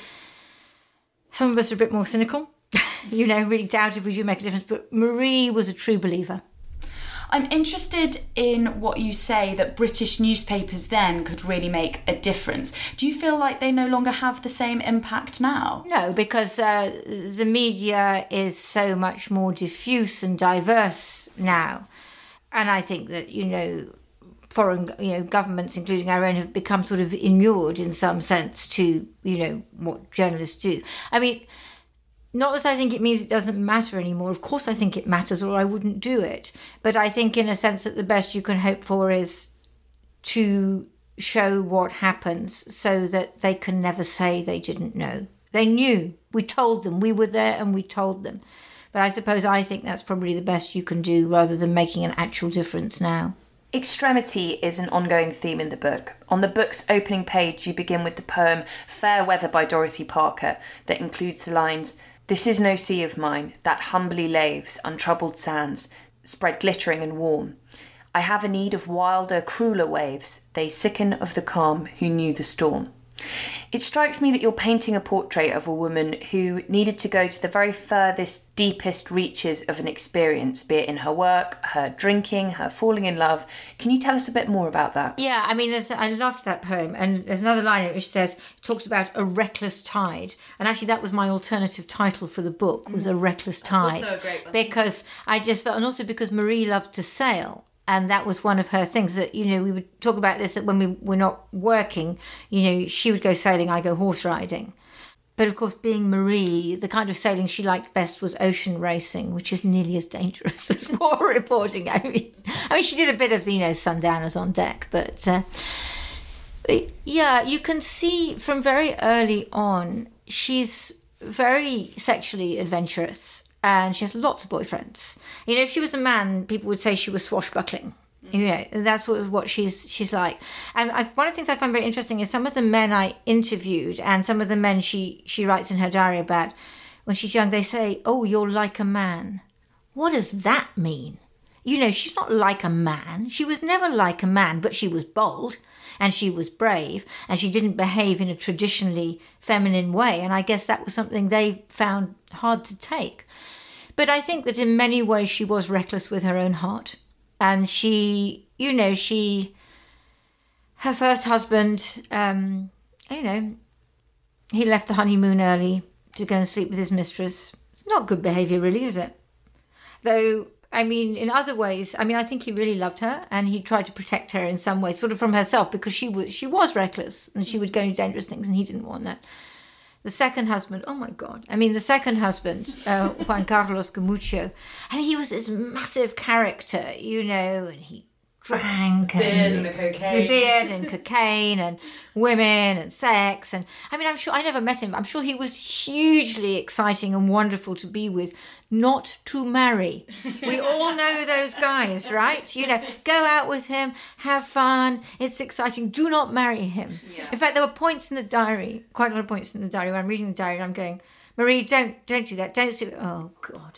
some of us are a bit more cynical, you know, really doubt if we do make a difference. But Marie was a true believer. I'm interested in what you say that British newspapers then could really make a difference. Do you feel like they no longer have the same impact now? No, because uh, the media is so much more diffuse and diverse now. And I think that, you know, foreign, you know, governments, including our own, have become sort of inured in some sense to, you know, what journalists do. I mean, not that I think it means it doesn't matter anymore. Of course I think it matters, or I wouldn't do it. But I think in a sense that the best you can hope for is to show what happens so that they can never say they didn't know. They knew. We told them. We were there and we told them. But I suppose I think that's probably the best you can do rather than making an actual difference now. Extremity is an ongoing theme in the book. On the book's opening page, you begin with the poem Fair Weather by Dorothy Parker that includes the lines, "This is no sea of mine, that humbly laves, untroubled sands, spread glittering and warm. I have a need of wilder, crueler waves, they sicken of the calm who knew the storm." It strikes me that you're painting a portrait of a woman who needed to go to the very furthest, deepest reaches of an experience, be it in her work, her drinking, her falling in love. Can you tell us a bit more about that? Yeah, I mean, there's, I loved that poem. And there's another line in it which says, talks about a reckless tide. And actually that was my alternative title for the book, was A Reckless Tide. That's also a great one. Because I just felt, and also because Marie loved to sail. And that was one of her things that, you know, we would talk about this, that when we were not working, you know, she would go sailing, I go horse riding. But of course, being Marie, the kind of sailing she liked best was ocean racing, which is nearly as dangerous as war reporting. I mean, I mean, she did a bit of, you know, sundowners on deck, but uh, yeah, you can see from very early on, she's very sexually adventurous. And she has lots of boyfriends. You know, if she was a man, people would say she was swashbuckling. You know, that's sort of what she's she's like. And I've, one of the things I find very interesting is some of the men I interviewed and some of the men she, she writes in her diary about, when she's young, they say, "Oh, you're like a man." What does that mean? You know, she's not like a man. She was never like a man, but she was bold and she was brave and she didn't behave in a traditionally feminine way. And I guess that was something they found hard to take. But I think that in many ways she was reckless with her own heart. And she, you know, she, her first husband, um, you know, he left the honeymoon early to go and sleep with his mistress. It's not good behaviour, really, is it? Though, I mean, in other ways, I mean, I think he really loved her and he tried to protect her in some way, sort of from herself, because she was, she was reckless and she would go into dangerous things and he didn't want that. The second husband, oh my God. I mean, the second husband, uh, Juan Carlos Gamucho, I mean, he was this massive character, you know, and he drank and beard and the cocaine. beard and cocaine and women and sex. And I mean, I'm sure, I never met him. I'm sure he was hugely exciting and wonderful to be with, not to marry. We all know those guys, right? You know, go out with him, have fun, it's exciting. Do not marry him. Yeah. In fact, there were points in the diary, quite a lot of points in the diary, where I'm reading the diary and I'm going, "Marie, don't don't do that. Don't do it." Oh, God.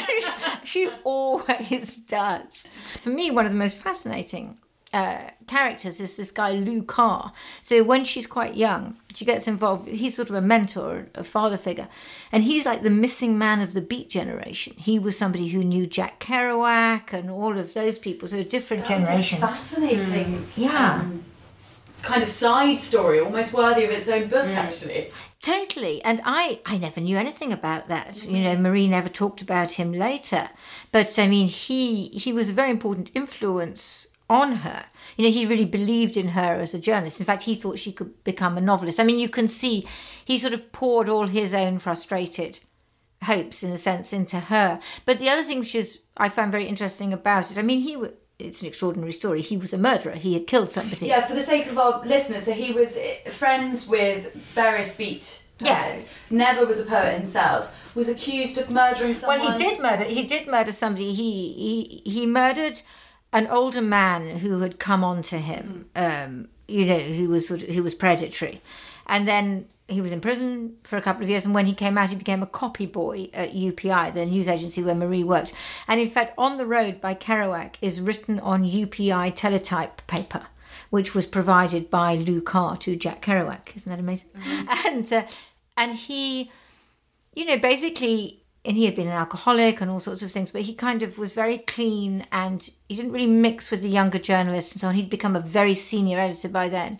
She always does. For me, one of the most fascinating uh, characters is this guy, Lou Carr. So when she's quite young, she gets involved. He's sort of a mentor, a father figure. And he's like the missing man of the Beat generation. He was somebody who knew Jack Kerouac and all of those people. So a different that generation. Was a fascinating mm. yeah. um, kind of side story, almost worthy of its own book, mm. actually. Totally. And I, I never knew anything about that. Mm-hmm. You know, Marie never talked about him later. But, I mean, he he was a very important influence on her. You know, he really believed in her as a journalist. In fact, he thought she could become a novelist. I mean, you can see he sort of poured all his own frustrated hopes, in a sense, into her. But the other thing which is I found very interesting about it, I mean, he was... It's an extraordinary story. He was a murderer. He had killed somebody. Yeah, for the sake of our listeners, so he was friends with various beat poets, yeah. never was a poet himself, was accused of murdering someone. Well, he did murder. He did murder somebody. He he he murdered an older man who had come on to him. Mm. Um, you know, who was sort of, who was predatory, and then he was in prison for a couple of years, and when he came out, he became a copy boy at U P I, the news agency where Marie worked. And in fact, On the Road by Kerouac is written on U P I teletype paper, which was provided by Lou Carr to Jack Kerouac. Isn't that amazing? Mm-hmm. And uh, and he, you know, basically and he had been an alcoholic and all sorts of things, but he kind of was very clean and he didn't really mix with the younger journalists and so on. He'd become a very senior editor by then.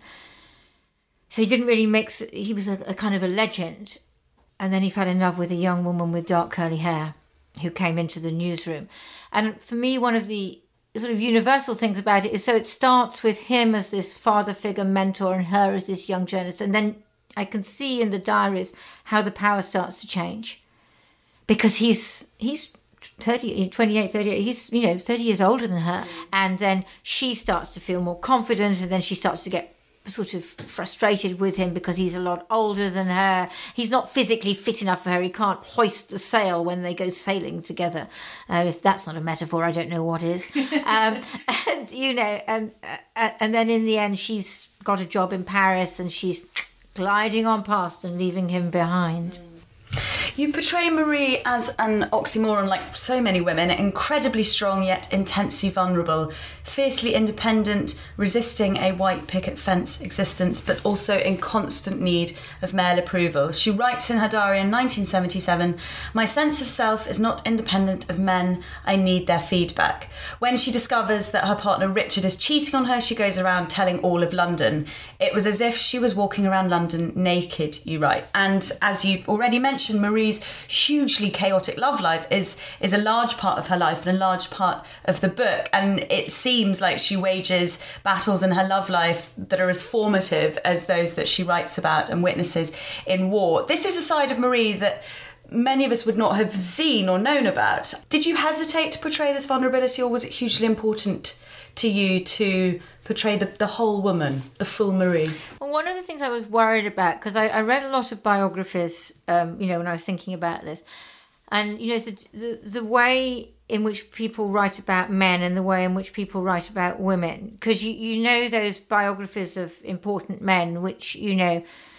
So he didn't really mix. He was a, a kind of a legend. And then he fell in love with a young woman with dark curly hair who came into the newsroom. And for me, one of the sort of universal things about it is, so it starts with him as this father figure mentor and her as this young journalist. And then I can see in the diaries how the power starts to change. Because he's he's thirty, twenty-eight, thirty-eight, he's, you know, thirty years older than her. Mm. And then she starts to feel more confident, and then she starts to get sort of frustrated with him because he's a lot older than her. He's not physically fit enough for her. He can't hoist the sail when they go sailing together. Uh, if that's not a metaphor, I don't know what is. um, and, you know, and, uh, and then in the end, she's got a job in Paris and she's gliding on past and leaving him behind. Mm. You portray Marie as an oxymoron, like so many women, incredibly strong yet intensely vulnerable, fiercely independent, resisting a white picket fence existence, but also in constant need of male approval. She writes in her diary in nineteen seventy-seven, "My sense of self is not independent of men. I need their feedback." When she discovers that her partner Richard is cheating on her, she goes around telling all of London. It was as if she was walking around London naked, you write. And as you've already mentioned, Marie's hugely chaotic love life is is a large part of her life and a large part of the book. And it seems like she wages battles in her love life that are as formative as those that she writes about and witnesses in war. This is a side of Marie that many of us would not have seen or known about. Did you hesitate to portray this vulnerability, or was it hugely important to you to portray the, the whole woman, the full Marie? Well, one of the things I was worried about, because I, I read a lot of biographies, um, you know, when I was thinking about this, and, you know, the, the the way in which people write about men and the way in which people write about women, because you, you know those biographies of important men, which, you know,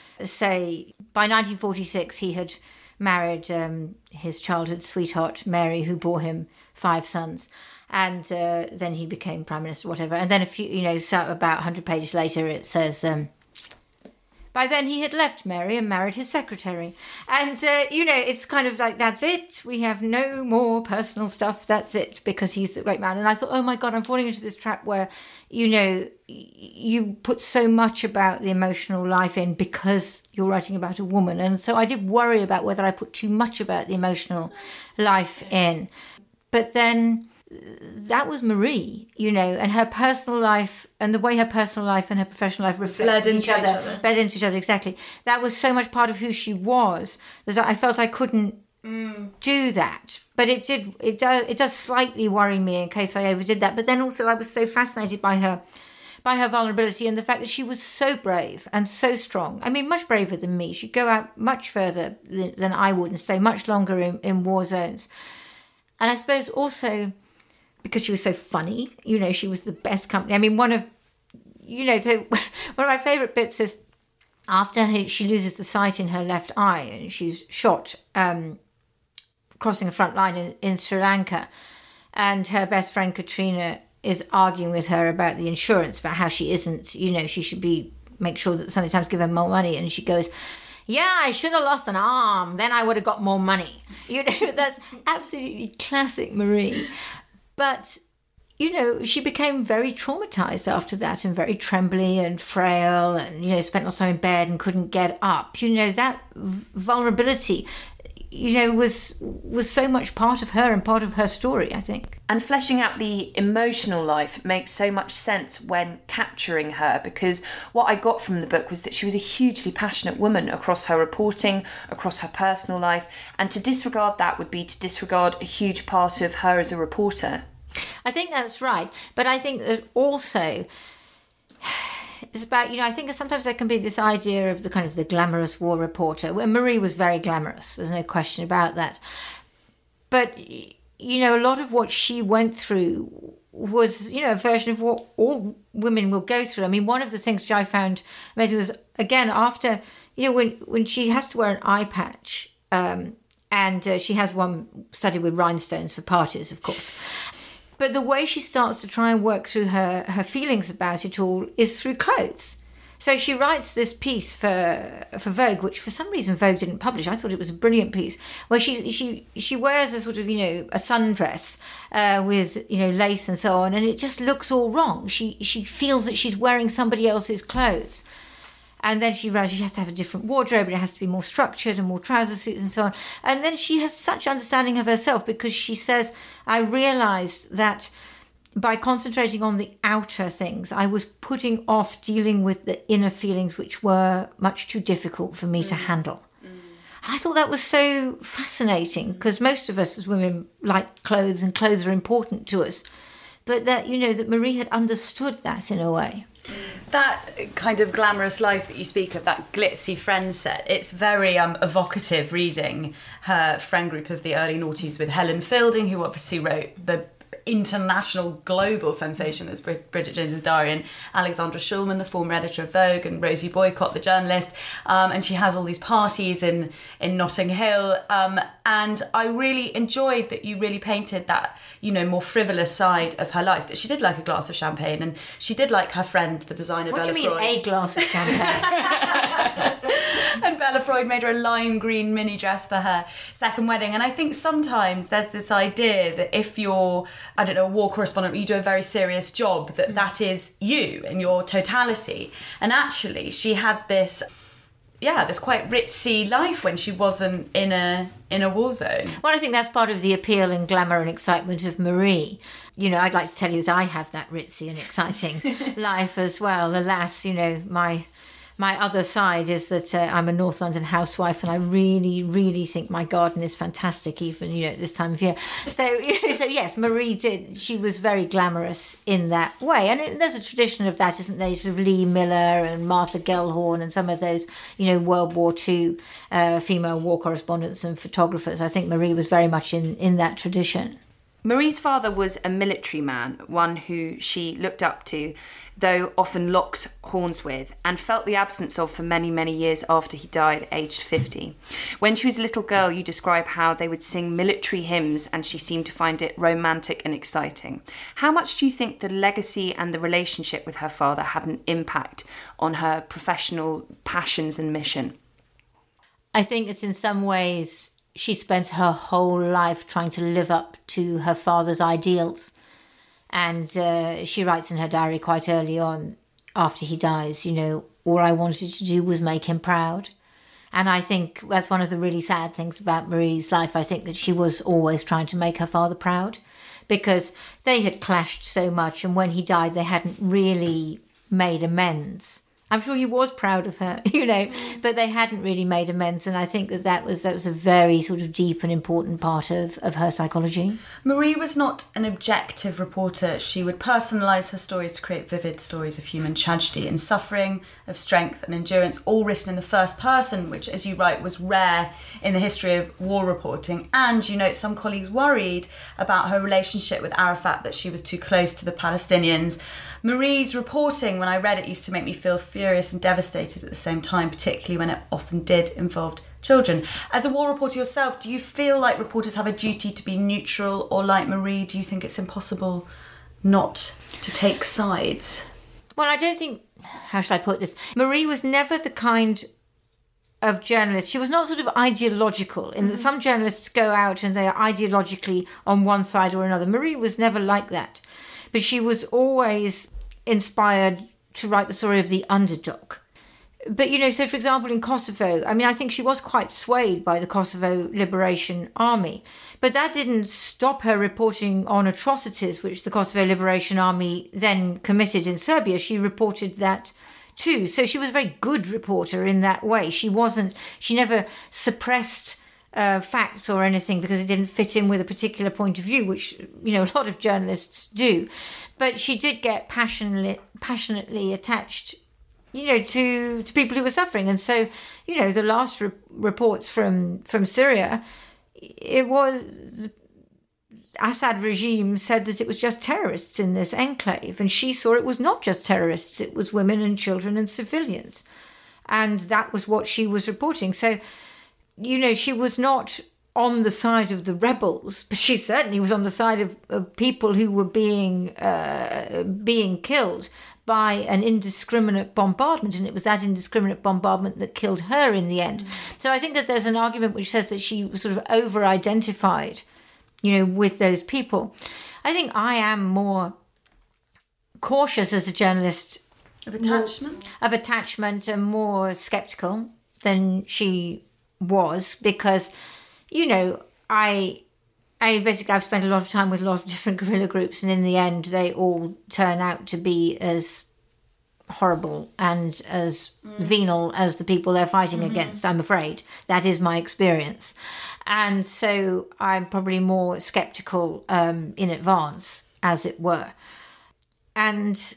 say by nineteen forty-six he had married um, his childhood sweetheart, Mary, who bore him five sons. And uh, then he became prime minister, whatever. And then a few, you know, so about one hundred pages later, it says, um, by then he had left Mary and married his secretary. And, uh, you know, it's kind of like, that's it. We have no more personal stuff. That's it, because he's the great man. And I thought, oh, my God, I'm falling into this trap where, you know, you put so much about the emotional life in because you're writing about a woman. And so I did worry about whether I put too much about the emotional life in. But then that was Marie, you know, and her personal life and the way her personal life and her professional life reflected each other, other, bled into each other, exactly. That was so much part of who she was that I felt I couldn't mm. do that. But it did, it does, it does slightly worry me in case I overdid that. But then also I was so fascinated by her, by her vulnerability and the fact that she was so brave and so strong. I mean, much braver than me. She'd go out much further than, than I would and stay much longer in, in war zones. And I suppose also, because she was so funny, you know, she was the best company. I mean, one of, you know, so one of my favourite bits is after she loses the sight in her left eye and she's shot um, crossing a front line in, in Sri Lanka, and her best friend Katrina is arguing with her about the insurance, about how she isn't, you know, she should be, make sure that the Sunday Times give her more money. And she goes, yeah, I should have lost an arm, then I would have got more money. You know, that's absolutely classic Marie. But, you know, she became very traumatised after that and very trembly and frail and, you know, spent lots of time in bed and couldn't get up. You know, that vulnerability, you know, was was so much part of her and part of her story, I think. And fleshing out the emotional life makes so much sense when capturing her, because what I got from the book was that she was a hugely passionate woman across her reporting, across her personal life, and to disregard that would be to disregard a huge part of her as a reporter. I think that's right, but I think that also it's about, you know, I think sometimes there can be this idea of the kind of the glamorous war reporter, where Marie was very glamorous, there's no question about that. But, you know, a lot of what she went through was, you know, a version of what all women will go through. I mean, one of the things which I found amazing was, again, after, you know, when, when she has to wear an eye patch, um, and uh, she has one studded with rhinestones for parties, of course. But the way she starts to try and work through her, her feelings about it all is through clothes. So she writes this piece for for Vogue, which for some reason Vogue didn't publish. I thought it was a brilliant piece, where she she she wears a sort of, you know, a sundress uh, with, you know, lace and so on, and it just looks all wrong. She she feels that she's wearing somebody else's clothes. And then she realizes she has to have a different wardrobe, and it has to be more structured and more trouser suits and so on. And then she has such understanding of herself, because she says, I realized that by concentrating on the outer things, I was putting off dealing with the inner feelings, which were much too difficult for me mm. to handle. Mm. And I thought that was so fascinating, because most of us as women like clothes, and clothes are important to us. But that, you know, that Marie had understood that in a way. That kind of glamorous life that you speak of, that glitzy friend set, it's very um, evocative reading her friend group of the early noughties with Helen Fielding, who obviously wrote the international global sensation that's Bridget Jones's Diary, and Alexandra Schulman, the former editor of Vogue, and Rosie Boycott, the journalist, um, and she has all these parties in in Notting Hill, um, and I really enjoyed that you really painted that, you know, more frivolous side of her life, that she did like a glass of champagne, and she did like her friend, the designer what Bella Freud. What do you mean, Freud. a glass of champagne? And Bella Freud made her a lime green mini dress for her second wedding. And I think sometimes there's this idea that if you're, I don't know, a war correspondent, you do a very serious job, that mm. that is you in your totality. And actually, she had this, yeah, this quite ritzy life when she wasn't in a in a war zone. Well, I think that's part of the appeal and glamour and excitement of Marie. You know, I'd like to tell you that I have that ritzy and exciting life as well. Alas, you know, my... My other side is that uh, I'm a North London housewife, and I really, really think my garden is fantastic, even, you know, at this time of year. So, you know, so yes, Marie did. She was very glamorous in that way, and it, there's a tradition of that, isn't there? Sort of Lee Miller and Martha Gellhorn and some of those, you know, World War Two uh, female war correspondents and photographers. I think Marie was very much in, in that tradition. Marie's father was a military man, one who she looked up to, though often locked horns with, and felt the absence of for many, many years after he died, aged fifty. When she was a little girl, you describe how they would sing military hymns, and she seemed to find it romantic and exciting. How much do you think the legacy and the relationship with her father had an impact on her professional passions and mission? I think that in some ways she spent her whole life trying to live up to her father's ideals. And uh, she writes in her diary quite early on, after he dies, you know, all I wanted to do was make him proud. And I think that's one of the really sad things about Marie's life. I think that she was always trying to make her father proud, because they had clashed so much, and when he died, they hadn't really made amends. I'm sure he was proud of her, you know, but they hadn't really made amends. And I think that that was, that was a very sort of deep and important part of, of her psychology. Marie was not an objective reporter. She would personalise her stories to create vivid stories of human tragedy and suffering, of strength and endurance, all written in the first person, which, as you write, was rare in the history of war reporting. And, you note, some colleagues worried about her relationship with Arafat, that she was too close to the Palestinians. Marie's reporting, when I read it, used to make me feel furious and devastated at the same time, particularly when it often did involve children. As a war reporter yourself, do you feel like reporters have a duty to be neutral, or like Marie, do you think it's impossible not to take sides? Well, I don't think, how should I put this? Marie was never the kind of journalist. She was not sort of ideological, in that some journalists go out and they are ideologically on one side or another. Marie was never like that. But she was always inspired to write the story of the underdog. But, you know, so for example, in Kosovo, I mean, I think she was quite swayed by the Kosovo Liberation Army. But that didn't stop her reporting on atrocities which the Kosovo Liberation Army then committed in Serbia. She reported that too. So she was a very good reporter in that way. She wasn't, she never suppressed Uh, facts or anything because it didn't fit in with a particular point of view, which, you know, a lot of journalists do. But she did get passionately, passionately attached, you know, to, to people who were suffering. And so, you know, the last re- reports from, from Syria, it was, the Assad regime said that it was just terrorists in this enclave. And she saw it was not just terrorists, it was women and children and civilians. And that was what she was reporting. So, you know, she was not on the side of the rebels, but she certainly was on the side of, of people who were being uh, being killed by an indiscriminate bombardment, and it was that indiscriminate bombardment that killed her in the end. Mm. So I think that there's an argument which says that she was sort of over-identified, you know, with those people. I think I am more cautious as a journalist of attachment, more, of attachment, and more sceptical than she was, because, you know, I, I basically I've spent a lot of time with a lot of different guerrilla groups, and in the end, they all turn out to be as horrible and as mm. venal as the people they're fighting mm-hmm. against. I'm afraid that is my experience, and so I'm probably more sceptical um, in advance, as it were. And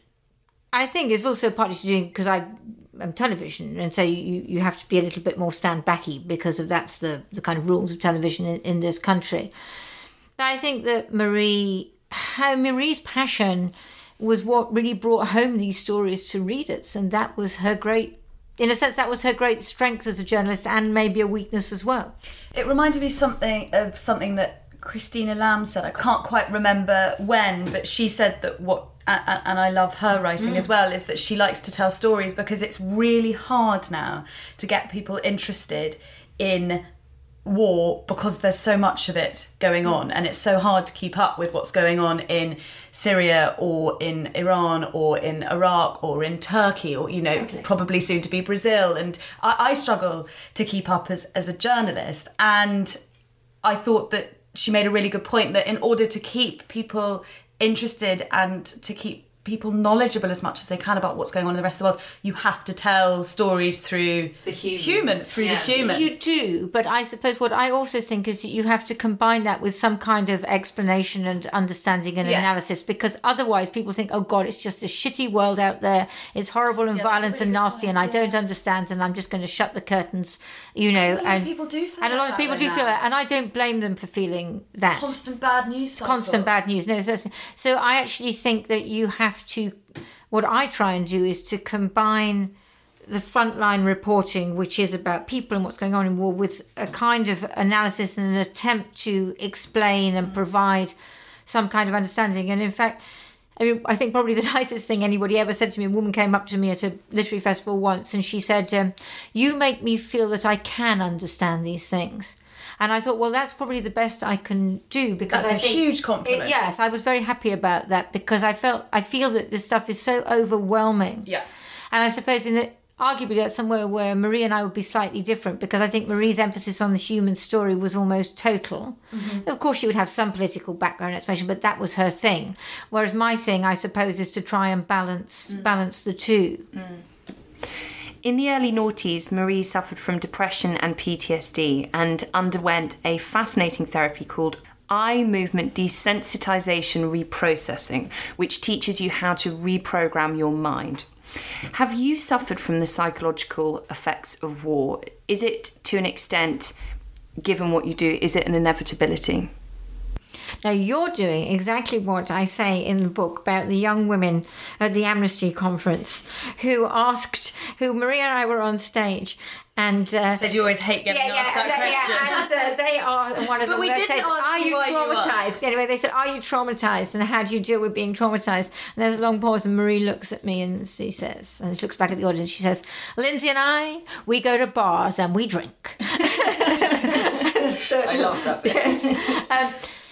I think it's also partly to do because I am television, and so you, you have to be a little bit more stand-backy because of that's the, the kind of rules of television in, in this country. But I think that Marie, her, Marie's passion was what really brought home these stories to readers, and that was her great, in a sense, that was her great strength as a journalist, and maybe a weakness as well. It reminded me something of something that Christina Lamb said. I can't quite remember when, but she said that what, and I love her writing mm. as well, is that she likes to tell stories because it's really hard now to get people interested in war because there's so much of it going on, and it's so hard to keep up with what's going on in Syria or in Iran or in Iraq or in Turkey or, you know, totally. Probably soon to be Brazil. And I, I struggle to keep up as, as a journalist, and I thought that she made a really good point that in order to keep people interested and to keep people knowledgeable as much as they can about what's going on in the rest of the world, you have to tell stories through the human, human through yeah. the human. You do, but I suppose what I also think is that you have to combine that with some kind of explanation and understanding and yes. analysis, because otherwise people think, oh God, it's just a shitty world out there. It's horrible and yeah, violent really and nasty, point. and I yeah. don't understand, and I'm just going to shut the curtains, you know. And, and people do feel and a lot of people do now. feel that, and I don't blame them for feeling that. Constant bad news cycle. Constant bad news. No, so, so I actually think that you have to, what I try and do is to combine the frontline reporting, which is about people and what's going on in war, with a kind of analysis and an attempt to explain and provide some kind of understanding. And in fact, I mean, I think probably the nicest thing anybody ever said to me, a woman came up to me at a literary festival once and she said, um, you make me feel that I can understand these things. And I thought, well, that's probably the best I can do, because that's I a think huge compliment. It, yes, I was very happy about that, because I felt I feel that this stuff is so overwhelming. Yeah. And I suppose in the, arguably that's somewhere where Marie and I would be slightly different, because I think Marie's emphasis on the human story was almost total. Mm-hmm. Of course, she would have some political background explanation, but that was her thing. Whereas my thing, I suppose, is to try and balance mm. balance the two. Mm. In the early noughties, Marie suffered from depression and P T S D and underwent a fascinating therapy called eye movement desensitization reprocessing, which teaches you how to reprogram your mind. Have you suffered from the psychological effects of war? Is it, to an extent, given what you do, is it an inevitability? Now, you're doing exactly what I say in the book about the young women at the Amnesty conference who asked, who Maria and I were on stage, and uh, said you always hate getting yeah, asked yeah, that yeah, question. And uh, they are one of but them. we They didn't said, ask "Are you traumatized?" Anyway, they said, "Are you traumatized? And how do you deal with being traumatized?" And there's a long pause, and Marie looks at me and she says, and she looks back at the audience. She says, "Lindsay and I, we go to bars and we drink." So, I love that bit. Yes. Um,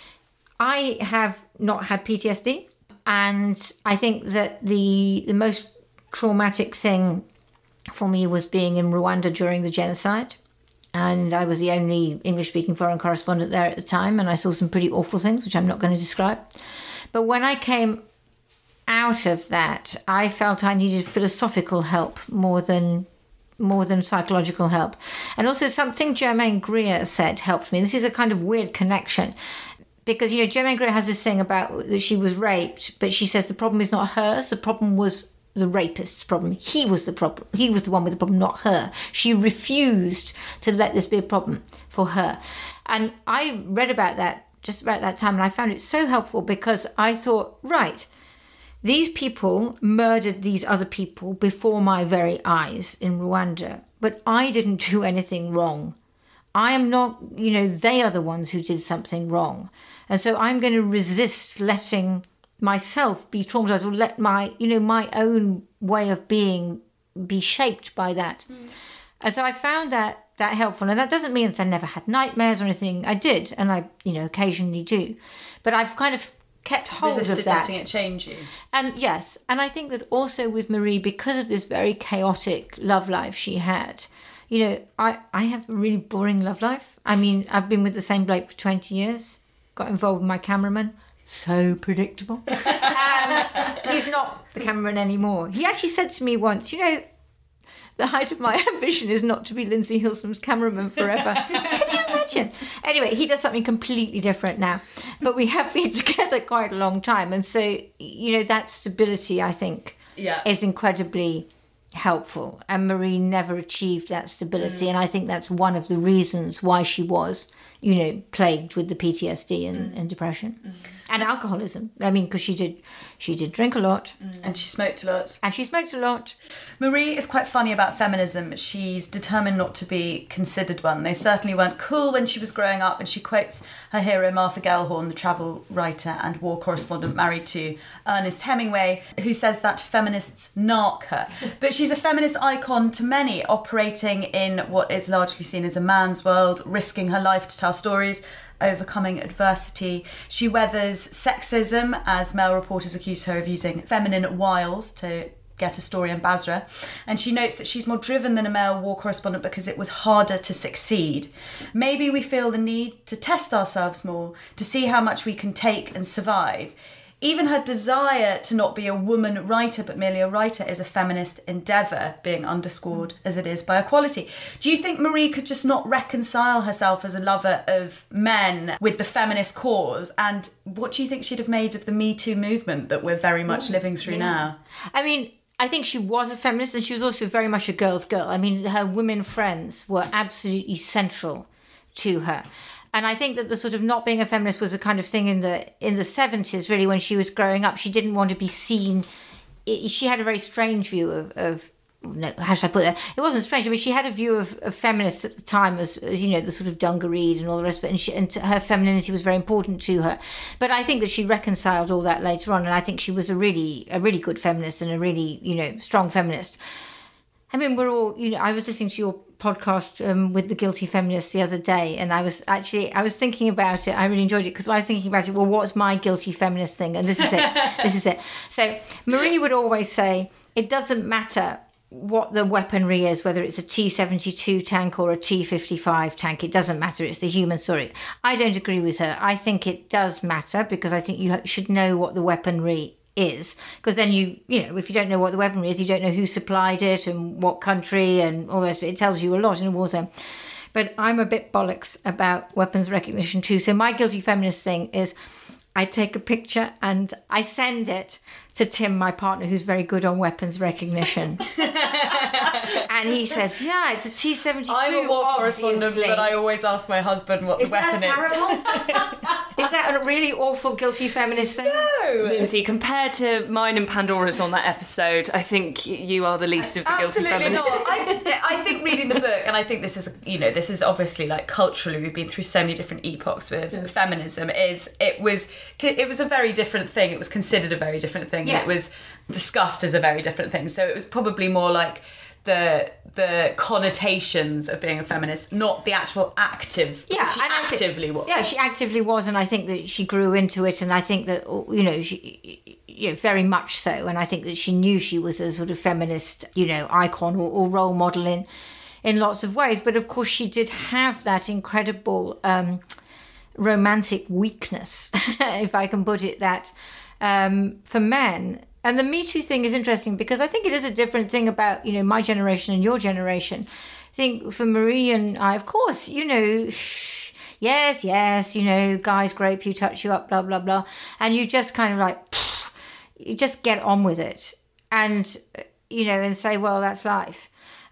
I have not had P T S D, and I think that the the most traumatic thing for me was being in Rwanda during the genocide, and I was the only English-speaking foreign correspondent there at the time, and I saw some pretty awful things, which I'm not going to describe. But when I came out of that, I felt I needed philosophical help more than more than psychological help. And also something Germaine Greer said helped me. This is a kind of weird connection. Because, you know, Germaine Greer has this thing about that she was raped, but she says the problem is not hers. The problem was the rapist's problem. He was the problem. He was the one with the problem, not her. She refused to let this be a problem for her. And I read about that just about that time, and I found it so helpful, because I thought, right, these people murdered these other people before my very eyes in Rwanda, but I didn't do anything wrong. I am not, you know, they are the ones who did something wrong. And so I'm going to resist letting myself be traumatized or let my, you know, my own way of being be shaped by that. Mm. And so I found that that helpful. And that doesn't mean that I never had nightmares or anything. I did, and I, you know, occasionally do. But I've kind of kept hold Resisted of that. letting it change you. And yes, and I think that also with Marie, because of this very chaotic love life she had, you know, I, I have a really boring love life. I mean, I've been with the same bloke for twenty years, got involved with my cameraman. So predictable. um, he's not the cameraman anymore. He actually said to me once, you know, the height of my ambition is not to be Lindsay Hilsum's cameraman forever. Can you imagine? Anyway, he does something completely different now. But we have been together quite a long time. And so, you know, that stability, I think, yeah. is incredibly helpful. And Marie never achieved that stability. Mm. And I think that's one of the reasons why she was, you know, plagued with the P T S D and, mm. and depression. Mm. And alcoholism. I mean, because she did she did drink a lot. Mm. And she smoked a lot. And she smoked a lot. Marie is quite funny about feminism. She's determined not to be considered one. They certainly weren't cool when she was growing up, and she quotes her hero Martha Gellhorn, the travel writer and war correspondent married to Ernest Hemingway, who says that feminists narc her. But she's a feminist icon to many, operating in what is largely seen as a man's world, risking her life to tell stories, overcoming adversity. She weathers sexism, as male reporters accuse her of using feminine wiles to get a story on Basra. And she notes that she's more driven than a male war correspondent because it was harder to succeed. Maybe we feel the need to test ourselves more, to see how much we can take and survive. Even her desire to not be a woman writer, but merely a writer, is a feminist endeavour, being underscored as it is by equality. Do you think Marie could just not reconcile herself as a lover of men with the feminist cause? And what do you think she'd have made of the Me Too movement that we're very much living through now? I mean, I think she was a feminist, and she was also very much a girl's girl. I mean, her women friends were absolutely central to her. And I think that the sort of not being a feminist was a kind of thing in the in the seventies, really, when she was growing up. She didn't want to be seen. She had a very strange view of, of no, how should I put that? It wasn't strange. I mean, she had a view of, of feminists at the time as, as, you know, the sort of dungareed and all the rest of it. And, she, and her femininity was very important to her. But I think that she reconciled all that later on. And I think she was a really, a really good feminist and a really, you know, strong feminist. I mean, we're all, you know, I was listening to your podcast um, with the Guilty Feminists the other day, and I was actually, I was thinking about it. I really enjoyed it because I was thinking about it, well, what's my guilty feminist thing? And this is it. This is it. So Marie would always say, it doesn't matter what the weaponry is, whether it's a T seventy-two tank or a T fifty-five tank, it doesn't matter. It's the human story. I don't agree with her. I think it does matter because I think you should know what the weaponry is, because then you you know if you don't know what the weaponry is, you don't know who supplied it and what country and all the rest of it. It tells you a lot in a war zone. But I'm a bit bollocks about weapons recognition too. So my guilty feminist thing is I take a picture and I send it to Tim, my partner, who's very good on weapons recognition. And he says, yeah, it's a T seventy-two. I'm a war correspondent, but I always ask my husband what is the weapon that is. Is that a really awful guilty feminist thing? No. Lindsay, compared to mine and Pandora's on that episode, I think you are the least of the Absolutely guilty feminists. Absolutely not. I, I think reading the book, and I think this is, you know, this is obviously like culturally, we've been through so many different epochs with yeah. feminism, is it was, it was a very different thing. It was considered a very different thing. Yeah. And it was discussed as a very different thing. So it was probably more like the the connotations of being a feminist, not the actual active. Yeah, she and actively was. Yeah, she actively was, and I think that she grew into it, and I think that, you know, she, you know, very much so, and I think that she knew she was a sort of feminist, you know, icon or, or role model in in lots of ways. But of course, she did have that incredible um, romantic weakness, if I can put it that, um, for men. And the Me Too thing is interesting because I think it is a different thing about, you know, my generation and your generation. I think for Marie and I, of course, you know, yes, yes, you know, guys grape you, touch you up, blah, blah, blah. And you just kind of like, pfft, you just get on with it and, you know, and say, well, that's life.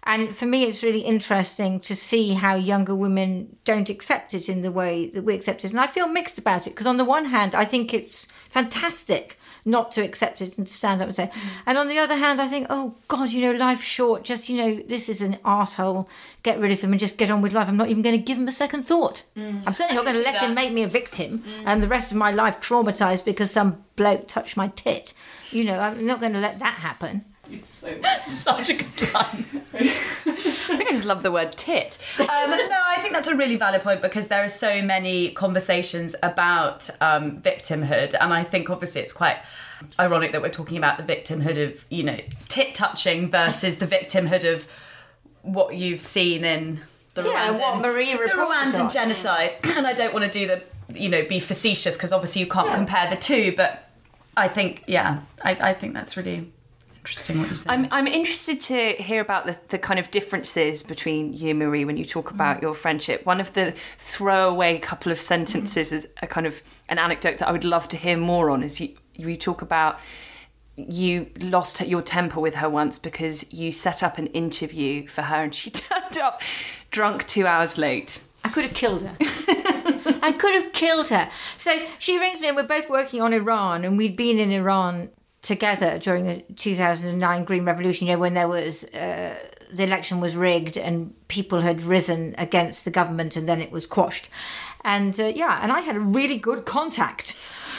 And for me, it's really interesting to see how younger women don't accept it in the way that we accept it. And I feel mixed about it, because on the one hand, I think it's fantastic not to accept it and to stand up and say. Mm. And on the other hand, I think, oh, God, you know, life's short. Just, you know, this is an arsehole. Get rid of him and just get on with life. I'm not even going to give him a second thought. Mm. I'm certainly not going to let that. him make me a victim mm. and the rest of my life traumatised because some bloke touched my tit. You know, I'm not going to let that happen. So such a good line. I think I just love the word tit. Um, no, I think that's a really valid point, because there are so many conversations about um, victimhood, and I think obviously it's quite ironic that we're talking about the victimhood of, you know, tit touching versus the victimhood of what you've seen in the yeah, Rwandan, what Marie the Rwandan genocide. And I don't want to do the, you know, be facetious, because obviously you can't yeah. compare the two, but I think, yeah, I, I think that's really interesting what you said. I'm I'm interested to hear about the, the kind of differences between you and Marie when you talk about mm. your friendship. One of the throwaway couple of sentences mm. is a kind of an anecdote that I would love to hear more on, is you, you talk about you lost your temper with her once because you set up an interview for her and she turned up drunk two hours late. I could have killed her. I could have killed her. So she rings me and we're both working on Iran, and we'd been in Iran together during the two thousand nine Green Revolution, you know, when there was uh, the election was rigged and people had risen against the government, and then it was quashed. And uh, yeah, and I had a really good contact,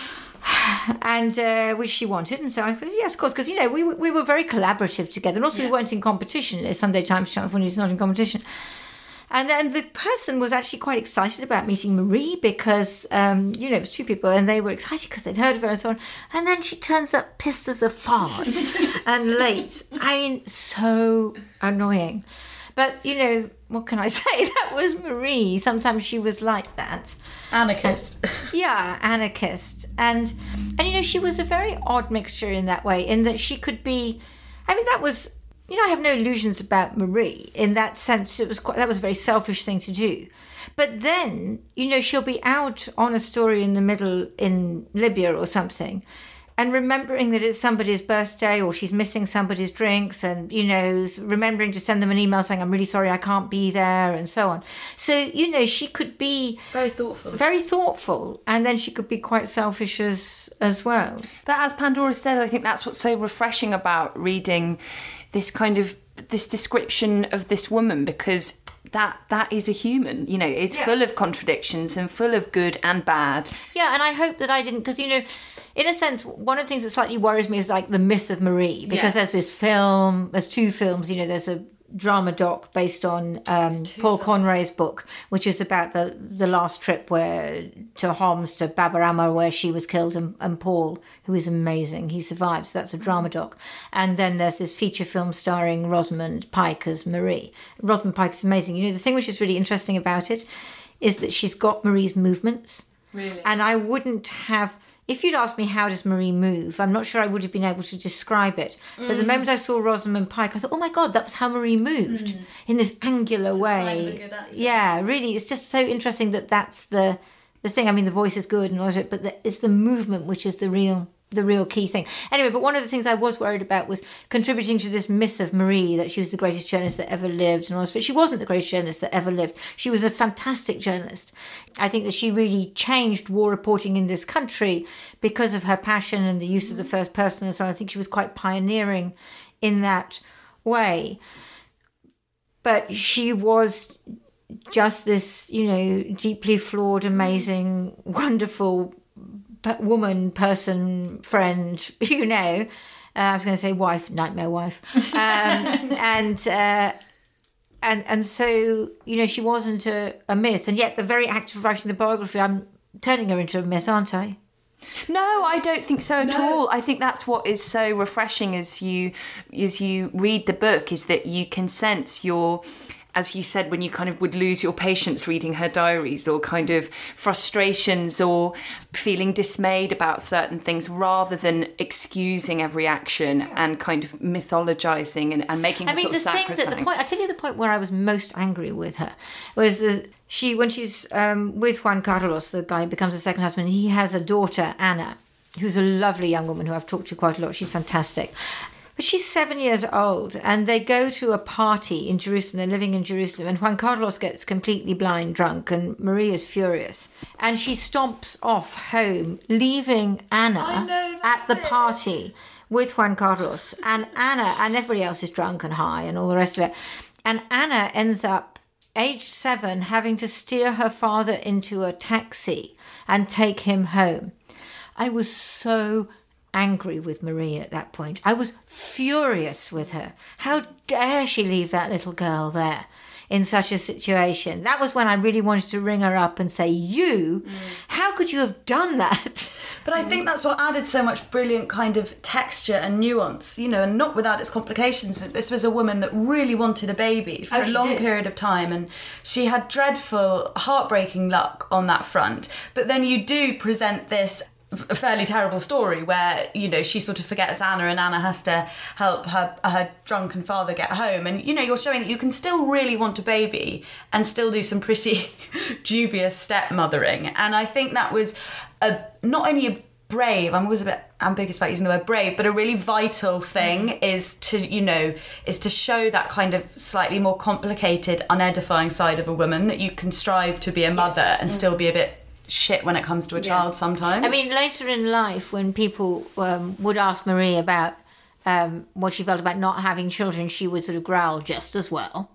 and uh, which she wanted, and so I said yes, of course, because you know we we were very collaborative together, and also yeah. we weren't in competition. It's Sunday Times Channel four News is not in competition. And then the person was actually quite excited about meeting Marie because, um, you know, it was two people and they were excited because they'd heard of her and so on. And then she turns up pissed as a fart and late. I mean, so annoying. But, you know, what can I say? That was Marie. Sometimes she was like that. Anarchist. And, yeah, anarchist. And, and, you know, she was a very odd mixture in that way, in that she could be, I mean, that was... You know, I have no illusions about Marie in that sense. It was quite, that was a very selfish thing to do. But then, you know, she'll be out on a story in the middle in Libya or something, and remembering that it's somebody's birthday or she's missing somebody's drinks, and, you know, remembering to send them an email saying, I'm really sorry, I can't be there, and so on. So, you know, she could be... Very thoughtful. Very thoughtful. And then she could be quite selfish as, as well. But as Pandora said, I think that's what's so refreshing about reading this kind of, this description of this woman, because that that is a human, you know, it's yeah. full of contradictions and full of good and bad. Yeah, and I hope that I didn't, because, you know, in a sense, one of the things that slightly worries me is like the myth of Marie, because yes. there's this film, there's two films, you know, there's a drama doc based on um, Paul films. Conroy's book, which is about the the last trip where to Homs, to Babarama, where she was killed, and, and Paul, who is amazing, he survived, so that's a drama doc. And then there's this feature film starring Rosamund Pike as Marie. Rosamund Pike is amazing. You know, the thing which is really interesting about it is that she's got Marie's movements. Really? And I wouldn't have... If you'd asked me how does Marie move, I'm not sure I would have been able to describe it. Mm. But the moment I saw Rosamund Pike, I thought, oh my God, that was how Marie moved, mm. in this angular it's way. Yeah, really, it's just so interesting that that's the the thing. I mean, the voice is good and all that, but the, it's the movement which is the real the real key thing. Anyway, but one of the things I was worried about was contributing to this myth of Marie, that she was the greatest journalist that ever lived, and all this. But she wasn't the greatest journalist that ever lived. She was a fantastic journalist. I think that she really changed war reporting in this country because of her passion and the use of the first person, and so I think she was quite pioneering in that way. But she was just this, you know, deeply flawed, amazing, wonderful woman, person, friend, you know. Uh, I was going to say wife, nightmare wife. Um, and uh, and and so, you know, she wasn't a, a myth. And yet the very act of writing the biography, I'm turning her into a myth, aren't I? No, I don't think so at no. all. I think that's what is so refreshing as you as you read the book, is that you can sense your... as you said, when you kind of would lose your patience reading her diaries, or kind of frustrations or feeling dismayed about certain things, rather than excusing every action and kind of mythologizing and, and making her I mean, sort of the sacrosanct. Thing that the point, I tell you the point where I was most angry with her was that she, when she's um, with Juan Carlos, the guy who becomes a second husband, he has a daughter, Anna, who's a lovely young woman who I've talked to quite a lot. She's fantastic. But she's seven years old, and they go to a party in Jerusalem. They're living in Jerusalem, and Juan Carlos gets completely blind drunk, and Marie is furious. And she stomps off home, leaving Anna at the party with Juan Carlos. And Anna, and everybody else is drunk and high and all the rest of it. And Anna ends up, aged seven, having to steer her father into a taxi and take him home. I was so angry with Marie at that point. I was furious with her. How dare she leave that little girl there in such a situation? That was when I really wanted to ring her up and say, you, mm. how could you have done that? But I think that's what added so much brilliant kind of texture and nuance, you know, and not without its complications. This was a woman that really wanted a baby for oh, a long did. period of time, and she had dreadful, heartbreaking luck on that front. But then you do present this a fairly terrible story where, you know, she sort of forgets Anna and Anna has to help her her drunken father get home. And, you know, you're showing that you can still really want a baby and still do some pretty dubious stepmothering. And I think that was a, not only a brave, I'm always a bit ambiguous about using the word brave, but a really vital thing mm. is to, you know, is to show that kind of slightly more complicated, unedifying side of a woman, that you can strive to be a mother yeah. and mm. still be a bit shit when it comes to a child yeah. sometimes. I mean, later in life, when people um, would ask Marie about um, what she felt about not having children, she would sort of growl just as well.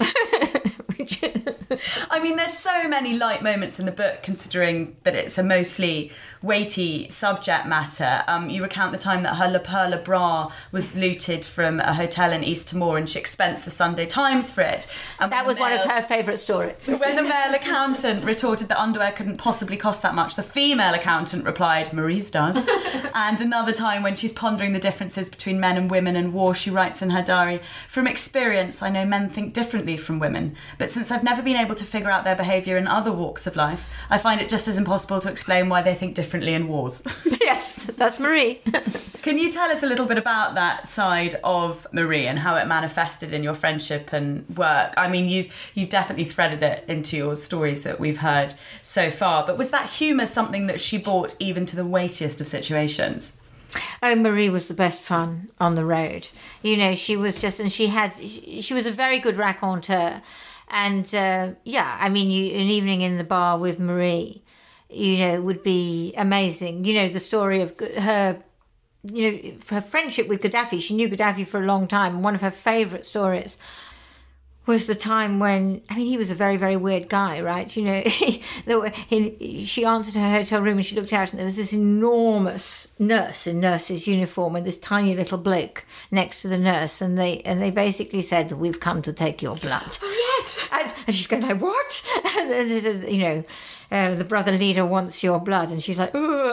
I mean, there's so many light moments in the book, considering that it's a mostly weighty subject matter. Um, you recount the time that her La Perla bra was looted from a hotel in East Timor, and she expensed the Sunday Times for it. And that was male, one of her favourite stories. When the male accountant retorted that underwear couldn't possibly cost that much, the female accountant replied, Marie's does. And another time when she's pondering the differences between men and women in war, she writes in her diary, from experience, I know men think differently from women, but since I've never been able to figure out their behaviour in other walks of life, I find it just as impossible to explain why they think differently in wars. Yes, that's Marie. Can you tell us a little bit about that side of Marie and how it manifested in your friendship and work? I mean, you've you've definitely threaded it into your stories that we've heard so far, but was that humour something that she brought even to the weightiest of situations? Oh, Marie was the best fun on the road. You know, she was just, and she had, she was a very good raconteur. And uh, yeah, I mean, you, an evening in the bar with Marie, you know, would be amazing. You know, the story of her, you know, her friendship with Gaddafi. She knew Gaddafi for a long time. And one of her favourite stories was the time when, I mean, he was a very, very weird guy, right? You know, he, he, she answered her hotel room and she looked out and there was this enormous nurse in nurse's uniform and this tiny little bloke next to the nurse. And they and they basically said, we've come to take your blood. Oh, yes. And, and she's going like, what? And then, you know, uh, the brother leader wants your blood. And she's like, oh,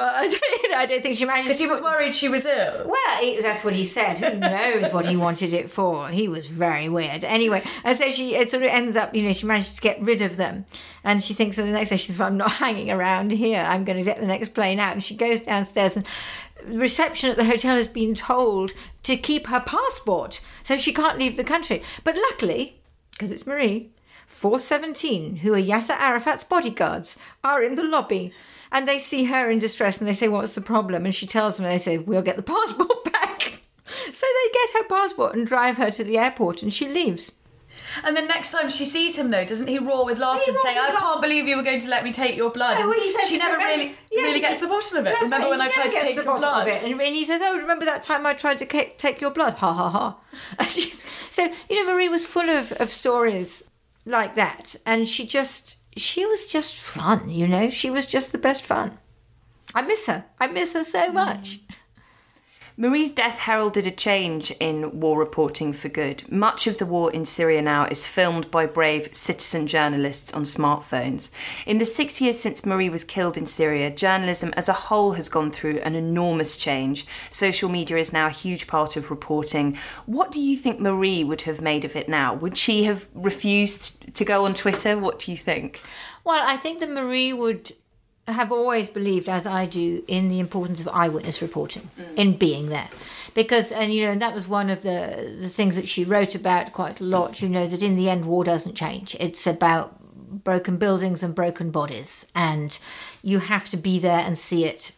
I don't think she managed. Because he was worried she was ill. Well, he, that's what he said. Who knows what he wanted it for? He was very weird. Anyway, and so she it sort of ends up, you know, she managed to get rid of them. And she thinks of the next day, she says, well, I'm not hanging around here. I'm going to get the next plane out. And she goes downstairs and reception at the hotel has been told to keep her passport. So she can't leave the country. But luckily, because it's Marie, four seventeen, who are Yasser Arafat's bodyguards, are in the lobby. And they see her in distress and they say, what's the problem? And she tells them, and they say, we'll get the passport back. So they get her passport and drive her to the airport and she leaves. And then next time she sees him, though, doesn't he roar with laughter and say, I can't believe you were going to let me take your blood? No, well, he says, she never remember, really yeah, really she, gets to the bottom of it. Remember right, when I tried to take the your blood? Of it. And he says, oh, remember that time I tried to take your blood? Ha, ha, ha. So, you know, Marie was full of, of stories like that. And she just, she was just fun, you know? She was just the best fun. I miss her. I miss her so much. Mm. Marie's death heralded a change in war reporting for good. Much of the war in Syria now is filmed by brave citizen journalists on smartphones. In the six years since Marie was killed in Syria, journalism as a whole has gone through an enormous change. Social media is now a huge part of reporting. What do you think Marie would have made of it now? Would she have refused to go on Twitter? What do you think? Well, I think that Marie would have always believed, as I do, in the importance of eyewitness reporting, mm. in being there. Because, and you know, and that was one of the, the things that she wrote about quite a lot, you know, that in the end war doesn't change. It's about broken buildings and broken bodies. And you have to be there and see it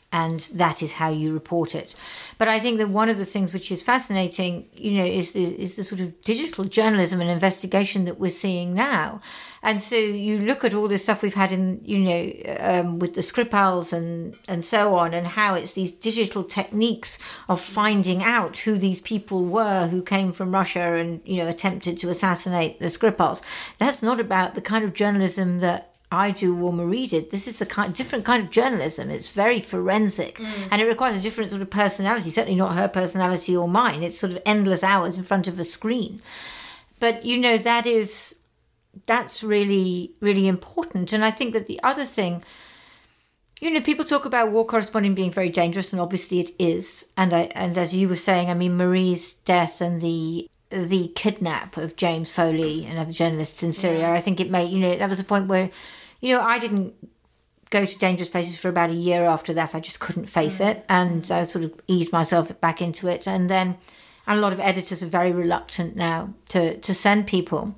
and that is how you report it. But I think that one of the things which is fascinating, you know, is the, is the sort of digital journalism and investigation that we're seeing now. And so you look at all this stuff we've had in, you know, um, with the Skripals and, and so on, and how it's these digital techniques of finding out who these people were who came from Russia and, you know, attempted to assassinate the Skripals. That's not about the kind of journalism that I do or Marie did. This is a kind, different kind of journalism. It's very forensic, mm. and it requires a different sort of personality. Certainly not her personality or mine. It's sort of endless hours in front of a screen. But you know, that is that's really really important. And I think that the other thing, you know, people talk about war corresponding being very dangerous, and obviously it is. And I and as you were saying, I mean, Marie's death and the the kidnap of James Foley and other journalists in Syria, yeah. I think it made, you know, that was a point where, you know, I didn't go to dangerous places for about a year after that. I just couldn't face mm. it. And I sort of eased myself back into it. And then, and a lot of editors are very reluctant now to, to send people.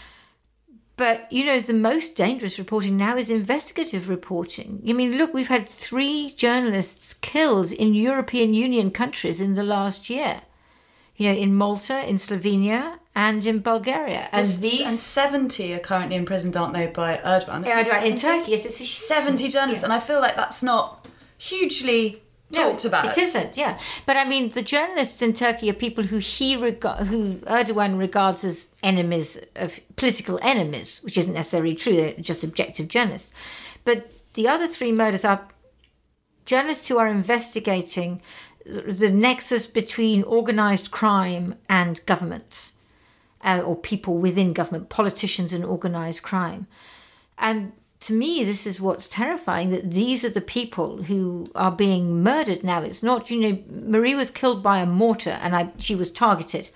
But, you know, the most dangerous reporting now is investigative reporting. I mean, look, we've had three journalists killed in European Union countries in the last year. You know, in Malta, in Slovenia, and in Bulgaria. And yes, these and seventy are currently imprisoned, aren't they, by Erdogan? Yeah, Erdogan. In Turkey, yes, it's a seventy journalists, yeah. And I feel like that's not hugely talked no, about. It isn't, yeah. But I mean, the journalists in Turkey are people who he rega- who Erdogan regards as enemies of political enemies, which isn't necessarily true. They're just objective journalists. But the other three murders are journalists who are investigating the nexus between organised crime and governments, uh, or people within government, politicians and organised crime. And to me, this is what's terrifying, that these are the people who are being murdered now. It's not, you know, Marie was killed by a mortar and I, she was targeted.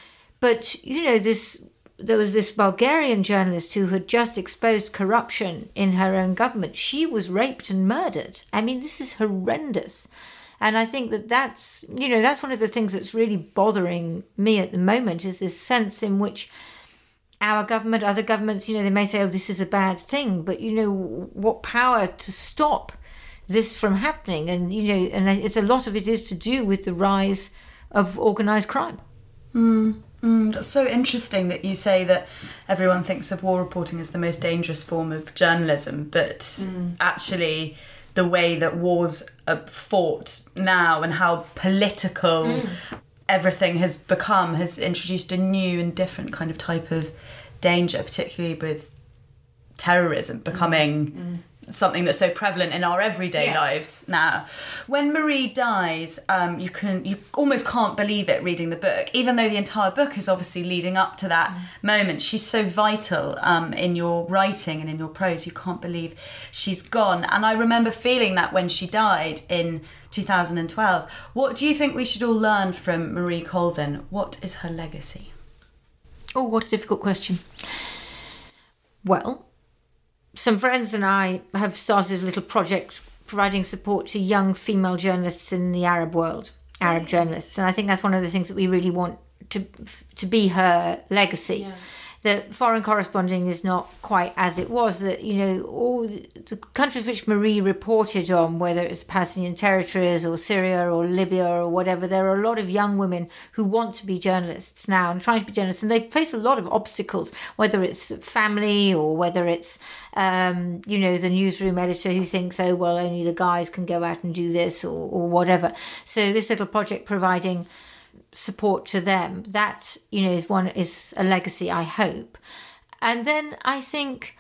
But, you know, this there was this Bulgarian journalist who had just exposed corruption in her own government. She was raped and murdered. I mean, this is horrendous. And I think that that's, you know, that's one of the things that's really bothering me at the moment, is this sense in which our government, other governments, you know, they may say, oh, this is a bad thing, but, you know, what power to stop this from happening? And, you know, and it's a lot of it is to do with the rise of organised crime. Mm, mm, that's so interesting that you say that everyone thinks of war reporting as the most dangerous form of journalism, but mm. actually the way that wars are fought now and how political mm. everything has become has introduced a new and different kind of type of danger, particularly with terrorism becoming mm. Mm. something that's so prevalent in our everyday yeah. lives now. When Marie dies, um, you can you almost can't believe it reading the book, even though the entire book is obviously leading up to that mm. moment. She's so vital um, in your writing and in your prose. You can't believe she's gone. And I remember feeling that when she died in two thousand twelve. What do you think we should all learn from Marie Colvin? What is her legacy? Oh, what a difficult question. Well, some friends and I have started a little project providing support to young female journalists in the Arab world, Arab journalists. And I think that's one of the things that we really want to to be her legacy. Yeah. That foreign corresponding is not quite as it was, that, you know, all the countries which Marie reported on, whether it's Palestinian territories or Syria or Libya or whatever, there are a lot of young women who want to be journalists now and trying to be journalists, and they face a lot of obstacles, whether it's family or whether it's, um, you know, the newsroom editor who thinks, oh, well, only the guys can go out and do this or, or whatever. So this little project providing support to them, that, you know, is one is a legacy, I hope. And then I think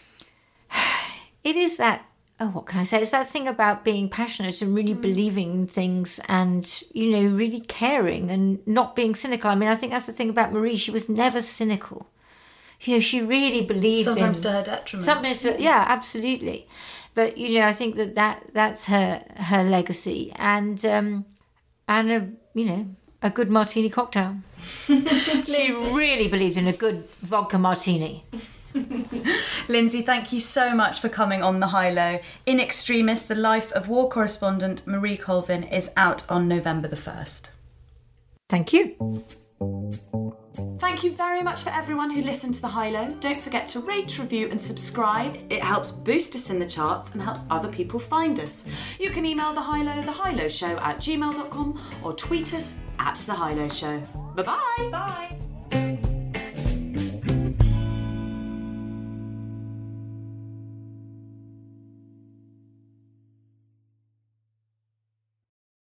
it is that, oh, what can I say? It's that thing about being passionate and really mm. believing in things and, you know, really caring and not being cynical. I mean, I think that's the thing about Marie. She was never cynical. You know, she really believed sometimes in... Sometimes to her detriment. Sometimes to, yeah, absolutely. But, you know, I think that, that that's her her legacy. And, um, and a, you know... a good martini cocktail. She really believed in a good vodka martini. Lindsay, thank you so much for coming on The High Low. In Extremis, The Life of War Correspondent Marie Colvin is out on November the first. Thank you. Thank Thank you very much for everyone who listened to The High Low. Don't forget to rate, review and subscribe. It helps boost us in the charts and helps other people find us. You can email The High Low, The High Low Show at gmail dot com or tweet us at The High Low Show. Bye-bye. Bye.